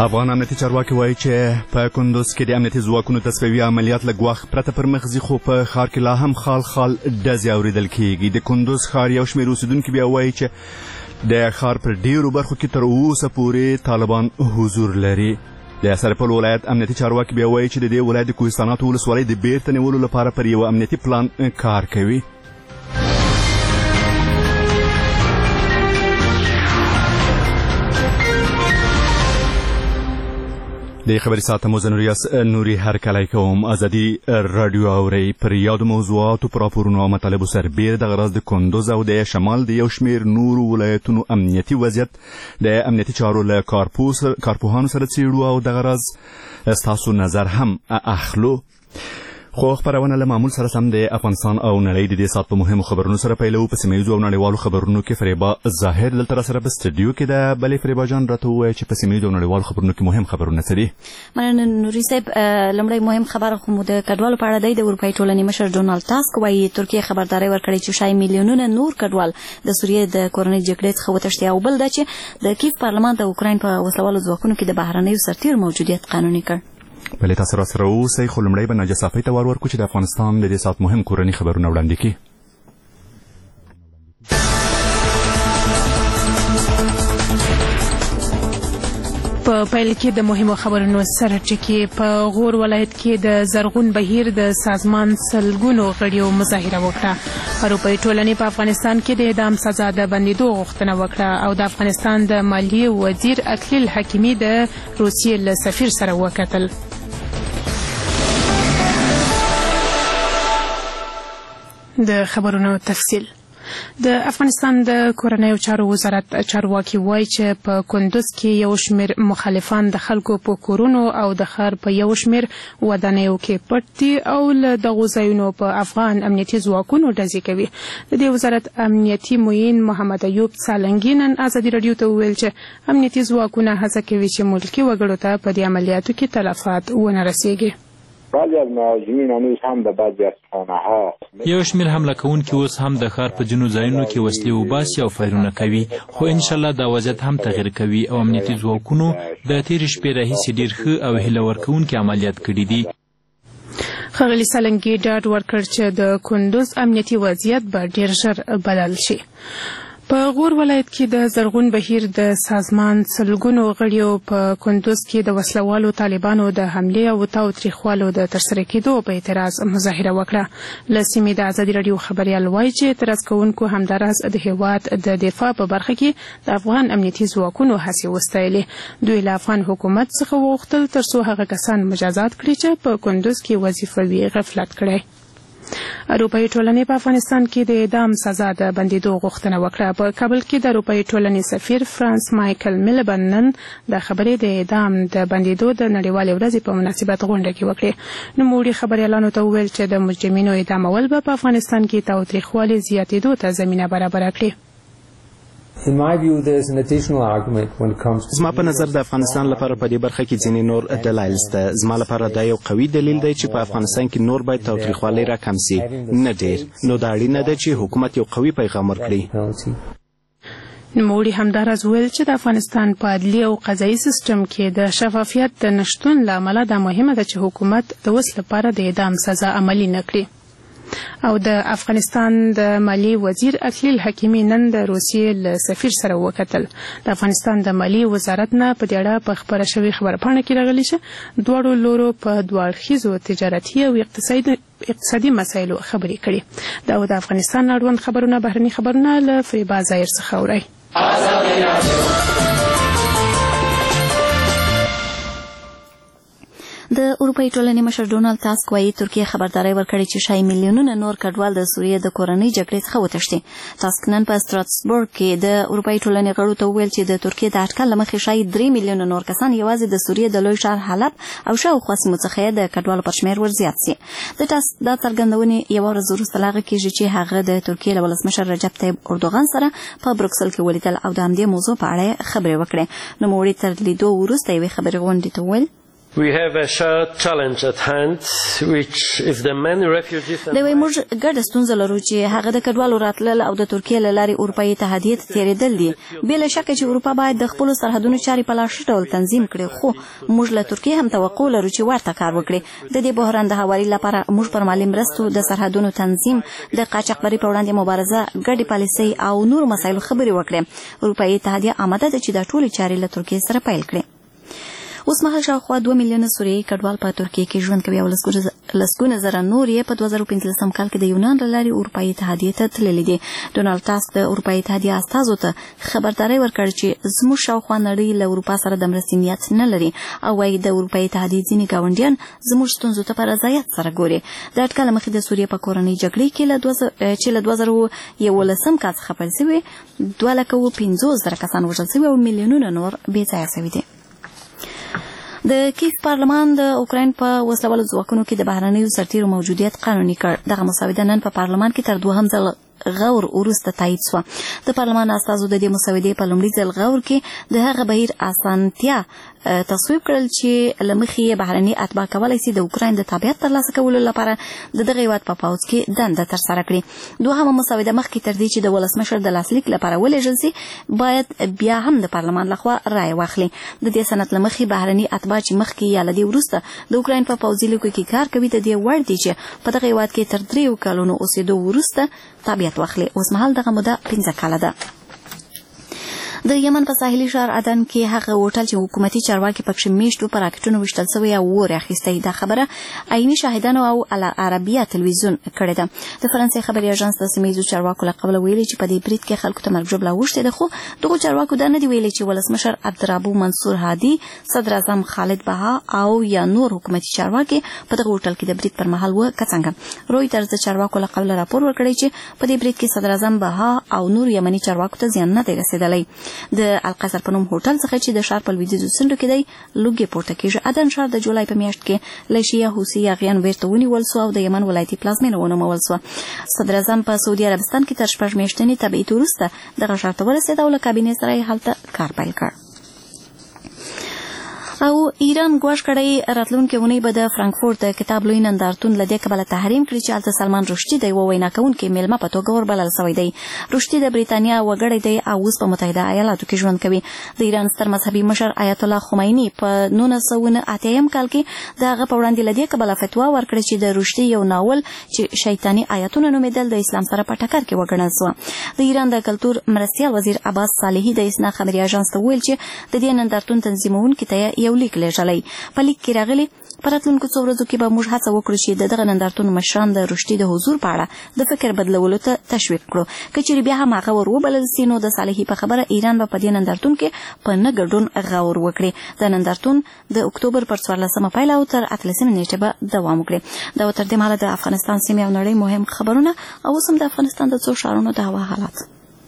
افغان امنیتي چارواکي وایي چې په کندوز کې د امنیتي ځواکونو تصفیوي عملیات لږ وخت پرته پر مخ ځي، خو په ښار کې لا هم خال ډزې اورېدل کېږي. د کندوز ښار یو شمېر اوسېدونکي بیا وایي چې د ښار پر ډېرو برخو کې تر اوسه پورې طالبان حضور لري. د سرپل ولایت امنیتي چارواکي بیا وایي چې د دې ولایت د کوهستاناتو ولسوالۍ د بیرته نیولو لپاره پر یو امنیتي پلان کار کوي. د خبري ساعته نوري هرکلی کوم. ازادي رادیو اورئ. پر یادو موضوعاتو پر راپورونو او مطالبو سربېره دغه راز د کندوز او د شمال د یو شمېر نورو ولایتونو امنیتي وضعیت د امنیتي چارو له کارپوهانو سره څېړو او دغه راز ستاسو نظر هم اخلو. خو خبرونه له معمول سره سم د افغانستان او نړۍ د دې ساعت په مهمو خبرونو سره پیلو. په سیمه ییزو او نړیوالو خبرونو کې فریبا ظاهر دلته راسره په سټډیو کې ده. بلې فریبا جان راته ووایه چې په سیمه ییزو او نړیوالو خبرونو کې مهم خبرونه څه دي؟ مننه نوري صاحب. لومړی مهم خبر خو مو د کډوالو په اړه دی. د اروپایي ټولنې مشر ډونالډ تاسک وایي ترکیه خبرداری ورکړې چې شاید میلیونونه نور کډوال د سوریې د کورنۍ جګړې څخه وتښتي، او بل دا چې د کیف پارلمان د اوکراین په وسلوالو ځواکونو کې د بهرنیو سرتیر موجودیت قانوني کړ. بلې تاسو راسره اوسئ، خو لومړی به ناجیه صافۍ ته ور ورکړو چې د افغانستان د دې ساعت مهم کورني خبرونه وړاندې کړي. په پیل کې د مهمو خبرونو سره ټکي. په غور ولایت کې د زرغون بهیر د سازمان سلګونو غړیو مظاهره وکړه. اروپایي ټولنې په افغانستان کې د اعدام سزا د بندېدو غوښتنه وکړه او د افغانستان د مالیې وزیر اکلیل حکیمي د روسیې له سفیر سره وکتل. د خبرونو تفصیل. د افغانستان د کورنیو چارو وزارت چارواکي وایي چې په کندوز کې یو شمېر مخالفان د خلکو په کورونو او د ښار په یو شمېر ودانیو کې پټ دي او له دغو ځایونو په افغان امنیتي ځواکونو ډزې کوي. د دې وزارت امنیتي معین محمد ایوب سالنګي نن ازادي راډیو ته وویل چې امنیتي ځواکونه هڅه کوي چې ملکي وګړو ته په دې عملیاتو کې تلفات ونه رسیږي. بعضی از مهاجمین هنوز هم در بعضی از خانه‌ها یو شمېر حمله کوونکي اوس هم د ښار په ځینو ځایونو کې وسلې وباسي او فایرونه کوي، خو انشاءالله دا وضعیت هم تغیر کوي او امنیتي ځواکونو د تېرې شپې راهیسې ډېر ښه او هیله ورکوونکي عملیات کړي دي. ښاغلي سالنګي ډاډ ورکړ چې د کندوز امنیتي وضعیت به ډېر ژر بدل شي. په غور ولایت کې د زرغون بهیر د سازمان سلګونو غړیو په کندوز کې د وسلوالو طالبانو د حملې او تاوتریخوالو د ترسره کېدو په اعتراض مظاهره وکړه. له سیمې د ازادي راډیو خبریال وایي چې اعتراض کوونکو همداراز د هېواد د دفاع په برخه کې د افغان امنیتي ځواکونو هڅې وستایلې. دوی له افغان حکومت څخه وغوښتل ترڅو هغه کسان مجازات کړي چې په کندوز کې وظیفوي غفلت کړی. اروپایي ټولنې په افغانستان کې د اعدام سزا د بندېدو غوښتنه وکړه. په کابل کې د اروپایي ټولنې سفیر فرانس مایکل میلبن نن د خبرې د اعدام د بندېدو د نړیوالې ورځې په مناسبت غونډه کې وکړې. نوموړي خبریالانو ته وویل چې د مجرمینو اعدامول به په افغانستان کې تاوتریخوالي زیاتېدو ته زمینه برابره کړي. زما په نظر د افغانستان لپاره په دې برخه کې ځینې نور دلایل شته. زما لپاره دا یو قوي دلیل دی چې په افغانستان کې نور باید تاوتریخوالی راکم سي، نه ډېر. نو دا اړینه ده چې حکومت یو قوي پیغام ورکړي. نوموړي همداراز وویل چې د افغانستان په عدلي او قضایي سیستم کې د شفافیت د نشتون له امله دا مهمه ده چې حکومت د اوس لپاره د اعدام سزا عملي نه کړي. او د افغانستان د مالیې وزیر اکلیل حکیمي نن د روسیې له سفیر سره وکتل. د افغانستان د مالیې وزارت نه په دې اړه په خپره شوې خبرپاڼه کې راغلي چې دواړو لورو په دوه اړخیزو تجارتي او اقتصادي مسایلو خبرې کړي. دا د افغانستان اړوند خبرونه بهرني خبرونه له فریبا ظاهر څخه اورئ. د اروپایي ټولنې مشر ډونالډ تاسک وایي ترکیه خبرداری ورکړې چې شاید میلیونونه نور کډوال د سوریې د کورنۍ جګړې څخه وتښتي. تاسک نن په ستراسبورګ کې د اروپایي ټولنې غړو ته وویل چې د ترکیې د اټکل له مخې شاید 3 میلیونه نور کسان یوازې د سوریې د لوی ښار حلب او شاوخوا سیمو څخه د کډوالو پر شمېر ورزیات سي. د تاسک دا څرګندونې یوه ورځ وروسته له هغه کېږي چې هغه د ترکیې له ولسمشر رجب طیب اردوغان سره په بروکسل کې ولیدل او د همدې موضوع په اړه خبرې وکړې. نوموړي تر لیدو وروسته یوې خبري غونډې ته وویل We have a shared challenge at hand, which is the many refugees and دوی موږ ګډه ستونزه لرو چې هغه د کډوالو راتلل او د ترکیې له لارې اروپایي اتحادیې ته تېرېدل دي. بې له شکه چې اروپا باید د خپلو سرحدونو چارې په لا ښه ډول تنظیم کړي، خو موږ له ترکیې هم توقع لرو چې ورته کار وکړي. د دې بحران د هواري لپاره موږ پر مالي مرستو، د سرحدونو تنظیم، د قاچاقبرۍ په وړاندې مبارزه، ګډې پالیسۍ او نورو مسایلو خبرې وکړي. اروپایي اتحادیه آماده ده چې دا ټولې چارې له ترکیې سره پیل کړي. اوس مهال شاوخوا 2 میلیونه سوریایي کډوال په ترکیې کې ژوند کوي او لسګونه زره نور یې په 2015 کال کې د یونان له لارې اروپایي اتحادیې ته تللي دي. ډونالډ ټاسک د اروپایي اتحادیې استازو ته خبرداری ورکړ چې زموږ شاوخوا نړۍ له اروپا سره د مرستې نیت نه لري او وايي د اروپایي اتحادیې ځینې ګاونډیان زموږ ستونزو ته په رضایت سره ګوري. د اټکل مخې د سوریې په کورنۍ جګړې کې چې له 2011 کال څخه پیل شوې 250,000 کسان وژل شوي او میلیونونه نور بې ځایه شوي دي. د کیف پارلمان د اوکراین په وسلوالو ځواکونو کې د بهرنیو سرتیرو موجودیت قانوني کړ. دغه مسوده نن په پارلمان کې تر دوهم ځل غور وروسته تایید شوه. د پارلمان استازو د دې مسودې په لومړي ځل غور کې د هغه بهیر اسانتیا تصویب کړل چې له مخې یې بهرني اتباع کولی شي د اوکراین د تابعیت ترلاسه کولو لپاره د دغه هېواد په پوځ کې دنده ترسره کړي. دوهمه مسوده مخکې تر دې چې د ولسمشر د لاسلیک لپاره ولېږل شي باید بیا هم د پارلمان لخوا رایه واخلي. د دې سند له مخې بهرني اتباع چې مخکې یا له دې وروسته د اوکراین په پوځي لیکو کې کار کوي د دې وړ دي چې په دغه هېواد کې تر 3 کلونو اوسېدو وروسته تابعیت واخلي. اوس مهال دغه موده 15 کاله ده. د یمن په ساحلي ښار عدن کې هغه هوټل چې حکومتي چارواکي پکښې میشتو په راکټونو ویشتل شوی او اور یې اخیستی. دا خبره عیني شاهدانو او العربیه تلویزیون کړې ده. د فرانسې خبري اژانس د سیمه ییزو چارواکو له قبله ویلي چې په دې برید کې خلکو ته مرګ ژوبله اوښتې ده، خو دغو چارواکو دا نه دي ویلي چې ولسمشر عبدالربو منصور هادي، صدر اعظم خالد بها او یا نور حکومتي چارواکي په دغه هوټل کې د برید پر مهال و که څنګه. رویټرز د چارواکو له قبله راپور ورکړی چې په دې برید کې صدر اعظم بها او نور یمني چارواکو ته زیان نه دی رسېدلی. د القصر په نوم هوټل څخه چې د ښار په لویدیځو څنډو کې دی لوګي پورته کېږي. عدن ښار د جولای په میاشت کې له شیعه حوثي یاغیانو بیرته ونیول سو او د یمن ولایتي پلازمینه ونومول سوه. صدر اعظم په سعودي عربستان کې تر 6 میاشتنې تبعیت وروسته دغه ښار ته ورسېد او له کابینې سره یې هلته کار پیل کړ. او ایران ګواښ کړی راتلونکې اونۍ به د فرانکفورت د کتاب لوی نندارتون له دې کبله تحریم کړي چې هلته سلمان رشدي د یوه وینا کوونکي میلمه په توګه وربلل شوی دی. رشدي د بریتانیا وګړی دی او اوس په متحده ایالاتو کې ژوند کوي. د ایران ستر مذهبي مشر آیت الله خمیني په 1989 کال کې د هغه په وړاندې له دې کبله فتوا ورکړه چې د رشدي یو ناول چې شیطاني آیتونه نومېدل د اسلام سره په ټکر کې وګڼل شوه. د ایران د کلتور مرستیال وزیر عباس صالحي د اسنا خبري اژانس ته وویل چې د دې نندارتون تنظیمونکي ته یو لیک لیږلی. په لیک کې راغلی په راتلونکو څو ورځو کې به موږ هڅه وکړو چې دغه نندارتون مشران د رشدي د حضور په اړه د فکر بدلولو ته تشویق کړو. که چېرې بیا هم هغه ور وبلل سي نو د صالحي په خبره ایران به په دې نندارتون کې په نه ګډون غور وکړي. د نندارتون د اکتوبر پر 14 پیل او تر 18 نیټې به دوام وکړي. دا تر دې مهاله د افغانستان سیمې او نړۍ مهم خبرونه او اوس هم د افغانستان د څو ښارونو د هوا حالات.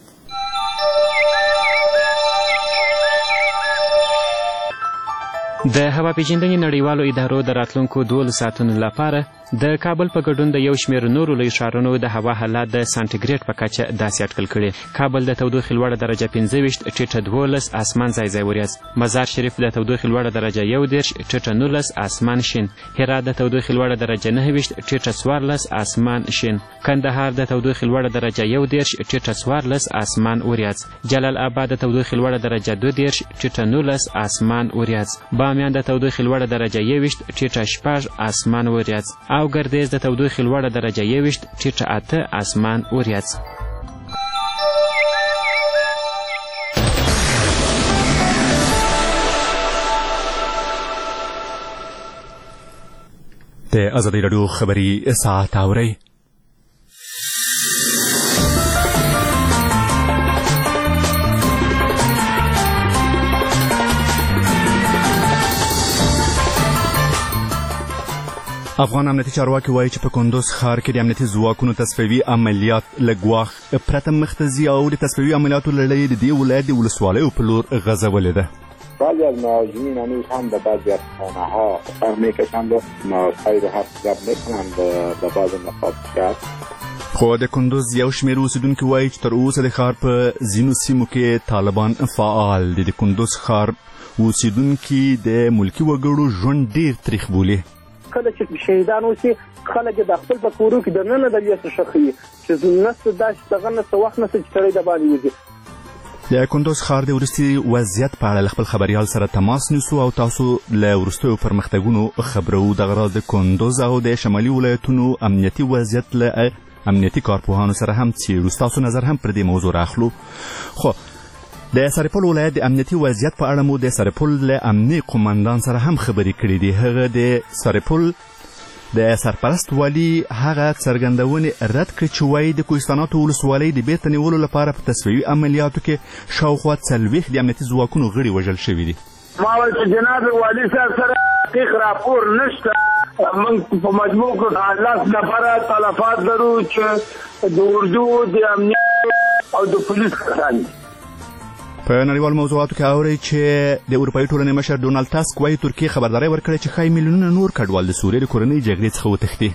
د هوا پیژندنې نړیوالو ادارو د راتلونکو 12 ساعتونو لپاره د کابل په ګډون د یو شمېر نورو لوی ښارونو د هوا حالات د سانټیګریډ په کچه داسې اټکل کړي. کابل د تودوخې لوړه درجه 25، ټیټه 12، اسمان ځای ځای وریځ. مزار شریف د تودوخې لوړه درجه 11، ټیټه 19، اسمان شین. هرات د تودوخې لوړه درجه 29، ټیټه 14، اسمان شین. کندهار د تودوخې لوړه درجه 11، ټیټه 14، اسمان وریځ. جلال آباد د تودوخې لوړه درجه 22، ټیټه 19، اسمان وریځ. بامیان د تودوخې لوړه درجه 21، ټیټه 6، اسمان وریځ. او ګردیز د تودوخې لوړه درجه 21، ټیټه 8، اسمان وریځ. د ازادي راډیو خبري ساعت اورئ. افغان امنیتي چارواکي وایي چې په کندوز ښار کې د امنیتي ځواکونو تصفیوي عملیات له ګواښ پرته مخته ځي او د تصفیوي عملیاتو لړۍ د دې ولایت د ولسوالیو په لور غځولې ده. بعضی از مهاجرین هنوز هم به بعضی از خانه‌ها سر می‌کشند و خیر و حرف زد می‌کنند به بعض نقاط شهر. خو د کندوز یو شمېر اوسېدونکي وایي چې تر اوسه د ښار په ځینو سیمو کې طالبان فعال دي. د کندوز ښار اوسیدونکي د ملکي وګړو ژوند ډیر تریخ بولي. کله چې شهیدان اوسي خلک د خپل په کورو کې د نن د لیسو شخي چې نسته داسې دغه نسته وخت نسته چې سړی د باندې وځي. د کندوز ښار د وروستي وضعیت په اړه له خپل خبریال سره تماس نیسو او تاسو له وروستیو پرمختګونو خبرو. دغه راز د کندوز او د شمالي ولایتونو امنیتي وضعیت له امنیتي کارپوهانو سره هم څېړو. ستاسو نظر هم پر دې موضوع راخلو. خو د سرپل ولایت د امنیتي وضعیت په اړه مو د سرپل له امني قومندان سره هم خبرې کړې دي. هغه د سرپل د سرپرست والي هغه څرګندونې رد کړې چې وایي د کوهستاناتو ولسوالۍ د بیرته نیولو لپاره په تصفیوي عملیاتو کې شاوخوا 40 د امنیتي ځواکونو غړي وژل شوي دي. ما ویل چې جناب والي صاحب سره دقیق راپور نشته. موږ په مجموع کې 10 نفره تلفات لرو چې د اردو د امنیت او د پولیس کسان دي. په نړیوال موضوعاتو کې اورئ چې د اروپایي ټولنې مشر ډونالډ تاسک وایي ترکیې خبرداری ورکړې چې ښایي میلیونونه نور کډوال د سوریې د کورنۍ جګړې څخه وتښتي.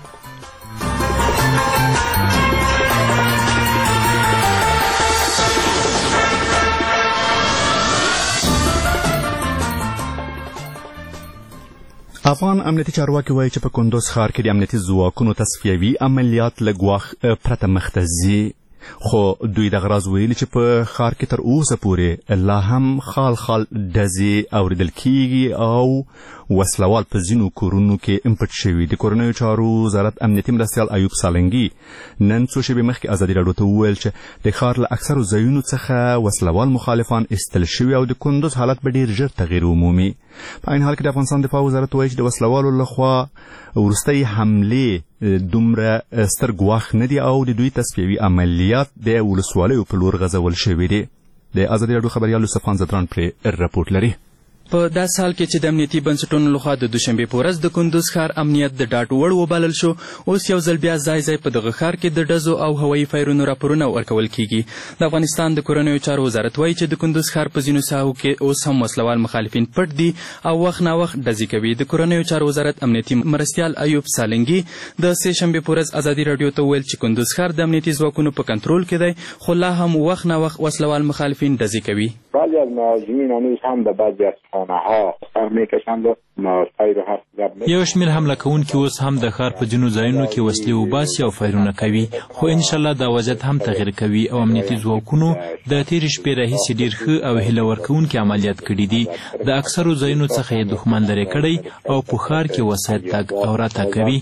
افغان امنیتي چارواکي وایي چې په کندوز ښار کې د امنیتي ځواکونو تصفیوي عملیات له ګواښ پرته مخته ځي. خو دوی دغه راز ویلي چې په ښار کې تر اوسه پورې لا هم خال خال ډزې اورېدل کیږي او وسلوال په ځینو کورونو کې امپټ شوي. د کورنیو چارو وزارت امنیتي مرستیال ایوب سالنګي نن څو شېبې مخکې ازادي راډیو ته وویل چې د ښار له اکثرو ځایونو څخه وسلوال مخالفان ایستل شوي او د کندوز حالت به ډېر ژر تغییر ومومي. په عین حال کې د افغانستان دفاع وزارت وایي چې د وسلوالو لخوا وروستۍ حملې دومره ستر ګواښ نه دي او د دوی تصفیوي عملیات د ولسوالیو په لور غځول شوي دي. د ازادي راډیو خبریال یوسف زدران پرې رپورټ لري. په داسې حال کې چې د امنیتي بنسټونو لخوا د دوشنبې په ورځ د کندوز ښار امنیت د ډاډ وړ وبلل شو، اوس یو ځل بیا ځای په دغه ښار کې د ډزو او هوایي فایرونو راپورونه ورکول کیږي. د افغانستان د کورنیو چارو وزارت وایي چې د کندوز ښار په ځینو ساحو کې اوس هم وسلوال مخالفین پټ دي او وخت ناوخت ډزې کوي. د کورنیو چارو وزارت امنیتي مرستیال ایوب سالنګي د سه شنبې په ورځ ازادي راډیو ته ویل چې کندوز ښار د امنیتي ځواکونو په کنټرول کې دی، خو لا هم وخت ناوخت وسلوال مخالفین ډزې کوي. بعضی از مهاجمین هنوز هم به بعضی از خانه‌ها سر میکشند و فایر و حرف زد. یو شمېر حمله کوونکي اوس هم د ښار په ځینو ځایونو کې وسلې وباسي او فایرونه کوي، خو انشاءالله دا وضعیت هم تغیر کوي او امنیتي ځواکونو د تېرې شپې راهیسې ډېر ښه او هیله ورکوونکي عملیات کړي دي. د اکثرو ځایونو څخه یې دښمن لرې کړی او په ښار کې وسایط تګ او راتګ کوي.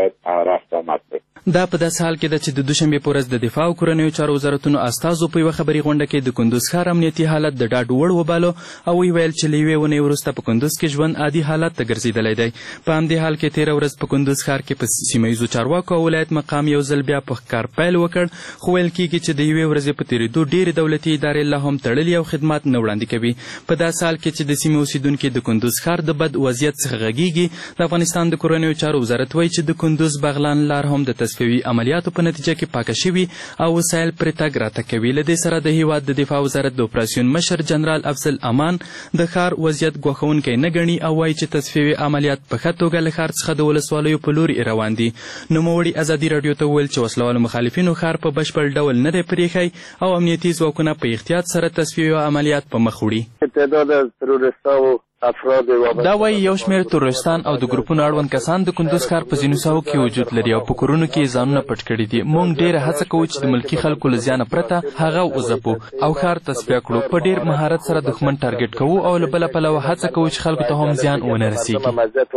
دا په داسې حال کې ده چې د دوشنبې په ورځ د دفاع او کورنیو چارو وزارتونو استازو په یوه خبري غونډه کې د کندوز ښار امنیتي حالت د ډاډ وړ وباله او ویل چې له یوې ونې وروسته په کندوز کې ژوند عادي حالت ته ګرځېدلی دی. په همدې حال کې تېره ورځ په کندوز ښار کې په سیمه ییزو چارواکو او ولایت مقام یو ځل بیا په کار پیل وکړ، خو ویل کېږي چې د یوې ورځې په تېرېدو ډېرې دولتي ادارې لا هم تړلي او خدمات نه وړاندې کوي. په داسې حال کې چې د سیمې اوسېدونکي د کندوز ښار د بد وضعیت څخه غږېږي، د افغانستان د کورنیو چارو وزارت وایي چې د کندوز بغلان لار هم د تصفیوي عملیاتو په نتیجه کې پاکه شوي او وسایل پرې تګ راتګ کوي. له دې سره د هیواد د دفاع وزارت د اپراسیون مشر جنرال افضل امان د ښار وضعیت ګواښونکی نه ګڼي او وایي چې تصفیوي عملیات په ښه توګه له ښار څخه د ولسوالیو په لوري روان دي. نوموړي ازادي راډیو ته وویل چې وسلوالو مخالفینو ښار په بشپړ ډول نه دی پرېښی او امنیتي ځواکونه په احتیاط سره تصفیوي عملیات په مخ وړي. تعداد از تروریستانو دا وایي یو شمېر تروریستان او د ګروپونو اړوند کسان د کندوز ښار په ځینو ساحو کې وجود لري او په کورونو کې ځانونه پټ کړي دي. موږ ډېره هڅه کوو چې د ملکي خلکو له زیانه پرته هغه وځپو او ښار تصفیه کړو. په ډېر مهارت سره دښمن ټارګټ کوو او له بله پلوه هڅه کوو چې خلکو ته هم زیان ونه رسېږي.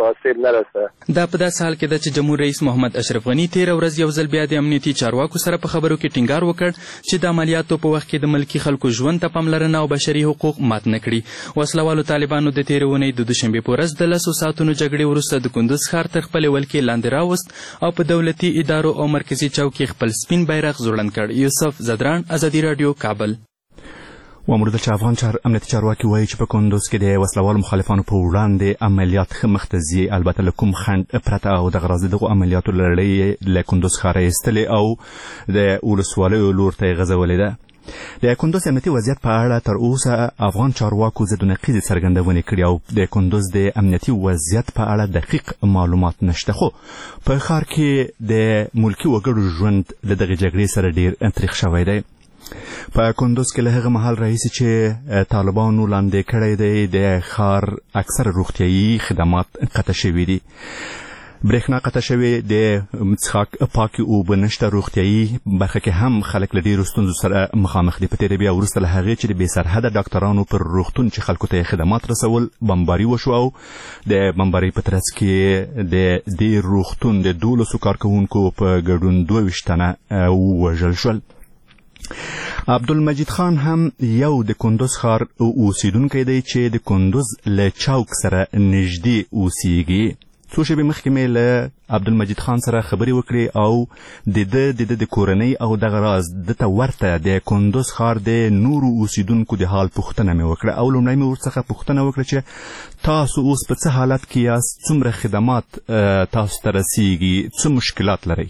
دا په داسې حال کې ده چې جمهور رئیس محمد اشرف غني تېره ورځ یو ځل بیا د امنیتي چارواکو سره په خبرو کې ټینګار وکړ چې د عملیاتو په وخت کې د ملکي خلکو ژوند ته پاملرنه او بشري حقوق مات نه کړي. وسلوالو طالبانو د تېرې اونۍ د دوشنبې په ورځ د 10 ساعتونو جګړې وروسته د کندوز ښار تر خپلې ولکې لاندې راوست او په دولتي ادارو او مرکزي چوک کې خپل سپین بیرغ ځوړند کړ. یوسف زدران، ازادي راډیو، کابل. وامرده چې افغان امنیتي چارواکي وایي چې په کندوز کې د وسلوالو مخالفانو په وړاندې عملیات ښه مخته ځي، البته له کوم خنډ پرته او دغه راز دغو عملیاتو لړۍ له کندوز ښاره ایستلې او د ولسوالیو لور ته یې غځولې ده. د کندوز امنیتي وضعیت په اړه تر اوسه افغان چارواکو ضد نقیضې څرګندونې کړي او د کندوز د امنیتي وضعیت په اړه دقیق معلومات نشته. خو په ښار کې د ملکي وګړو ژوند له دغې جګړې سره ډېر تریخ شوی دی. په کندوز کې له هغه مهال راهیسې چې طالبانو لاندې کړی دی د ښار اکثره روغتیایي خدمات قطع شوي دي. برېښنا قطع شوې، د څښاک پاکې اوبه نشته، روغتیایي برخه کې هم خلک له ډېرو ستونزو سره مخامخ دي. په تېره بیا وروسته له هغې چې د بې سرحده ډاکټرانو پر روغتون چې خلکو ته یې خدمات رسول بمباري وشو، او د بمبارۍ په ترڅ کې د دې روغتون د 12 کارکوونکو په ګډون 22 تنه ووژل شول. عبدالمجید خان هم یو د کندوز ښار اوسیدونکی دی چې د کندوز له چوک سره نږدې اوسیږي. څو شېبې مخکې مې له عبدالمجید خان سره خبرې وکړې او د کورنۍ او دغه راز دته ورته د کندوز ښار د نورو اوسیدونکو د حال پوښتنه مې وکړه، او لومړی مې ورڅخه پوښتنه وکړه چې تاسو اوس په څه حالت کې یاست، څومره خدمات تاسو ته رسیږي، څه مشکلات لرئ؟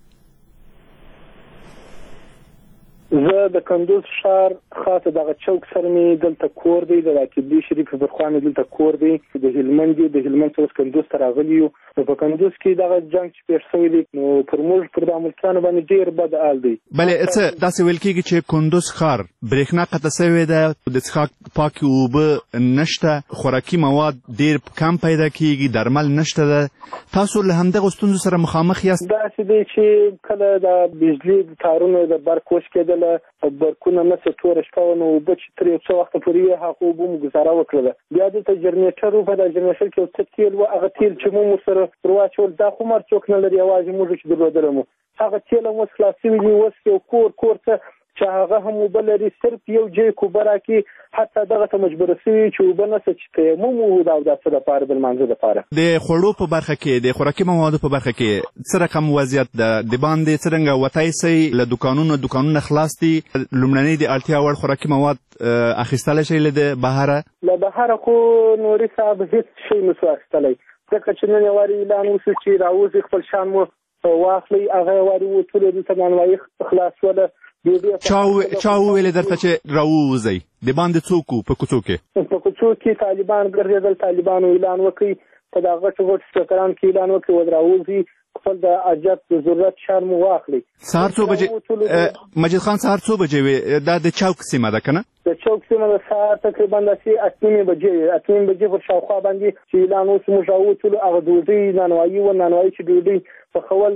زه د کندوز ښار خاصه دغه چوک سره مې دلته کور دی، د عقیدې شریف پر خوا مې دلته کور دی. د هلمند څخه کندوز ته راغلي یو. په کندوز کې دغه جنګ چې پیښ شوی دی نو پر موږ پر د ملکیانو باندې ډېر بد حال دی. بلې څه داسې ویل کېږي چې کندوز ښار برېښنا قطع شوې ده، د څښاک پاکې اوبه نشته، خوراکي مواد ډېر کم پیدا کېږي، درمل نشته ده. تاسو له همدغو ستونزو سره مخامخ یاست؟ داسې دی چې کله د بجلي تارونو د برق وش کېدل، برقونه نه څه توره شپه وه، نو اوبه چې تر یو څه وخته پورې یې هغه اوبه مو ګزاره وکړله. بیا دلته جنریټر و، په دا جنریټر کې یو څه تیل و، هغه تیل چې مو سره ورواچول دا خو مر څوک نه لري، یوازې موږ چې درلودلی مو هغه تیل هم اوس خلاص شوي دي. اوس یو کور څه چې هغه هم اوبه لري، صرف یو جیک اوبه راکړي، حتی دغه ته مجبوره سوي چې اوبه نشته چې تیمم او دا څه دپاره د لمانځه دپاره. د خوړو په برخه کې، د خوراکي موادو په برخه کې څه رقم وضعیت ده؟ د باندې څرنګه وتی سئ؟ له دوکانونه خلاص دي؟ لومړنۍ د اړتیا وړ خوراکي مواد اخیستلی شئ له بهره؟ له بهره خو نوري صاحب هېڅ شی نسو اخیستلی، ځکه چې نن یې وارې اعلان وشو چې راوځي خپل شان مو واخلئ. هغه یې وارې وتلو دلته نانوایي خلاصوله. چا وویلې درته چې راووځئ؟ د باندې څوک وو په کوڅو کې؟ په کوڅو کې طالبان ګرځېدل، طالبانو اعلان وکړي، په دا غټو سپیکرانو کې اعلان وکړي ود راوځي، خپل د حاجت د ضرورت شیان مو واخلئ. سهار څو بجې مجید خان سهار څو بجې وې؟ دا د چوک سیمه ده که نه؟ د چوک سیمه د سهار تقریبا داسې 8 بجې پر شاوخوا باندې چې اعلان وشو موږ راووتلو. هغه ډوډۍ نانوایي وه، نانوایي چې ډوډۍ پخول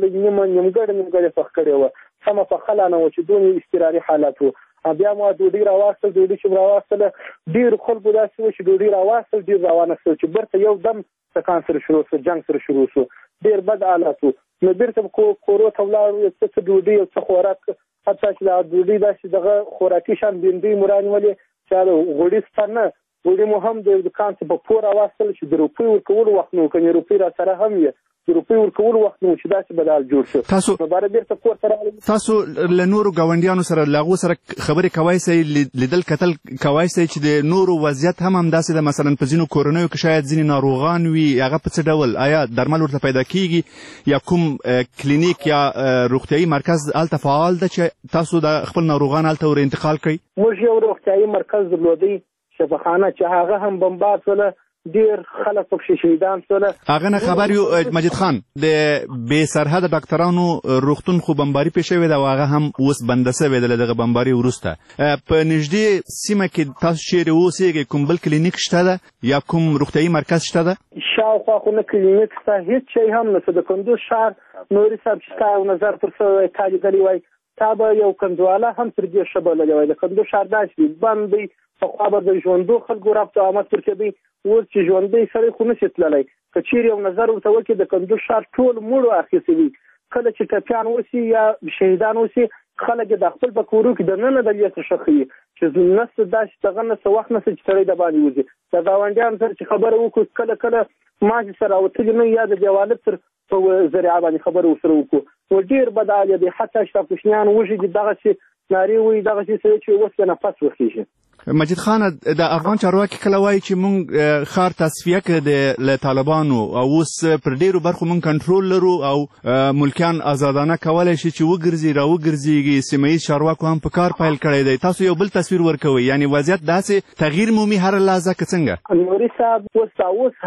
نیمګړې پخ کړې وه، سمه پخه لا نه وه چې دونې اضطراري حالت و. بیا مو ډوډۍ راواخیستل. ډوډۍ چې مو راواخیستله ډېرو خلکو داسې وه چې ډوډۍ راواخیستل ډېر راوانهستل چې بیرته یو دم سکان سره شروع شو، جنګ سره شروع شو، ډېر بد حالت و. نو بیرته کورو ته ولاړو، څه ډوډۍ او څه خوراک، حتی چې دا ډوډۍ داسې دغه خوراکي شیان بندۍ مو رانیولې چې د غوړي سته نه، غوړي مو هم د دوکان څخه په پور راواخیستل چې د روپۍ ورکولو وخت نه و، که روپۍ را سره هم وي د روپۍ ورکولو وخت نه و چې داسې بدال جوړ شو. نو باره بیرته کور ته راغلم. تاسو له نورو ګاونډیانو سره له هغو سره خبرې کوی سئ، لیدل کتل کوی سئ چې د نورو وضعیت هم همداسې ده؟ مثلا په ځینو کورنیو کې شاید ځینې ناروغان وي، هغه په څه ډول؟ آیا درمل ورته پیدا کیږي یا کوم کلینیک یا روغتیایي مرکز هلته فعال ده چې تاسو د خپل ناروغان هلته ور انتقال کړئ؟ موږ یو روغتیایي مرکز درلودی، شفاخانه، چې هغه هم بمبار شوله، ډېر خلک پکې شهیدان شوله. هغه نه خبر یو مجید خان، د بې سرحده ډاکټرانو روغتون خو بمباري پېښ شوې ده او هغه هم اوس بنده شوې ده له دغه بمباري وروسته. په نږدې سیمه کې تاسو چیرې اوسېږئ کوم بل کلینیک شته ده یا کوم روغتیایي مرکز شته ده؟ شاوخوا خو نه کلینیک شته، هېڅ شی هم نشته. د کندوز ښار نوري صاحب چې تا یو نظر پر څه تا لیدلی وای، تا به یو کندواله هم تر دې ښه بللی وای. د کندوز ښار داسې دی، بند دی، پخوا به د ژوندو خلکو ربط او آمد پر کېدی، اوس چې ژوندی سړی خو نشي تللی. که چیرې یو نظر ورته وکړي د کندوز ښار ټول مړو اخیستي وي، کله چې ټپیان وسي یا شهیدان وسي، خلک د خپل په کورو کې دننه د دې څه ښخوي چې نسته داسې دغه نسته وخت نسته چې سړی د باندې وځي. د ګاونډیانو سره چې خبره وکړو، کله ما چې سره راوتلي نه، یا د دیوالت سره په ذریعه باندې خبره ورسره وکړو، نو ډېر بد حال دی. حتی چې کوچنیان وږي دي، دغسې نارې وایي، دغسې سړی چې اوس یې نفس وخېږي. مجید خان، د افغان چارواکي کله وایي چې موږ ښار تصفیه کړی له طالبانو او اوس پر ډېرو برخو موږ کنټرول لرو او ملکیان آزادانه کولی شي چې وګرځي راوګرځېږي. سیمه ییز چارواکو هم په کار پیل کړی دی. تاسو یو بل تصویر ورکوئ، یعنې وضعیت داسې تغییر مومي هره لحظه که څنګه؟ نوري صاحب اوس هم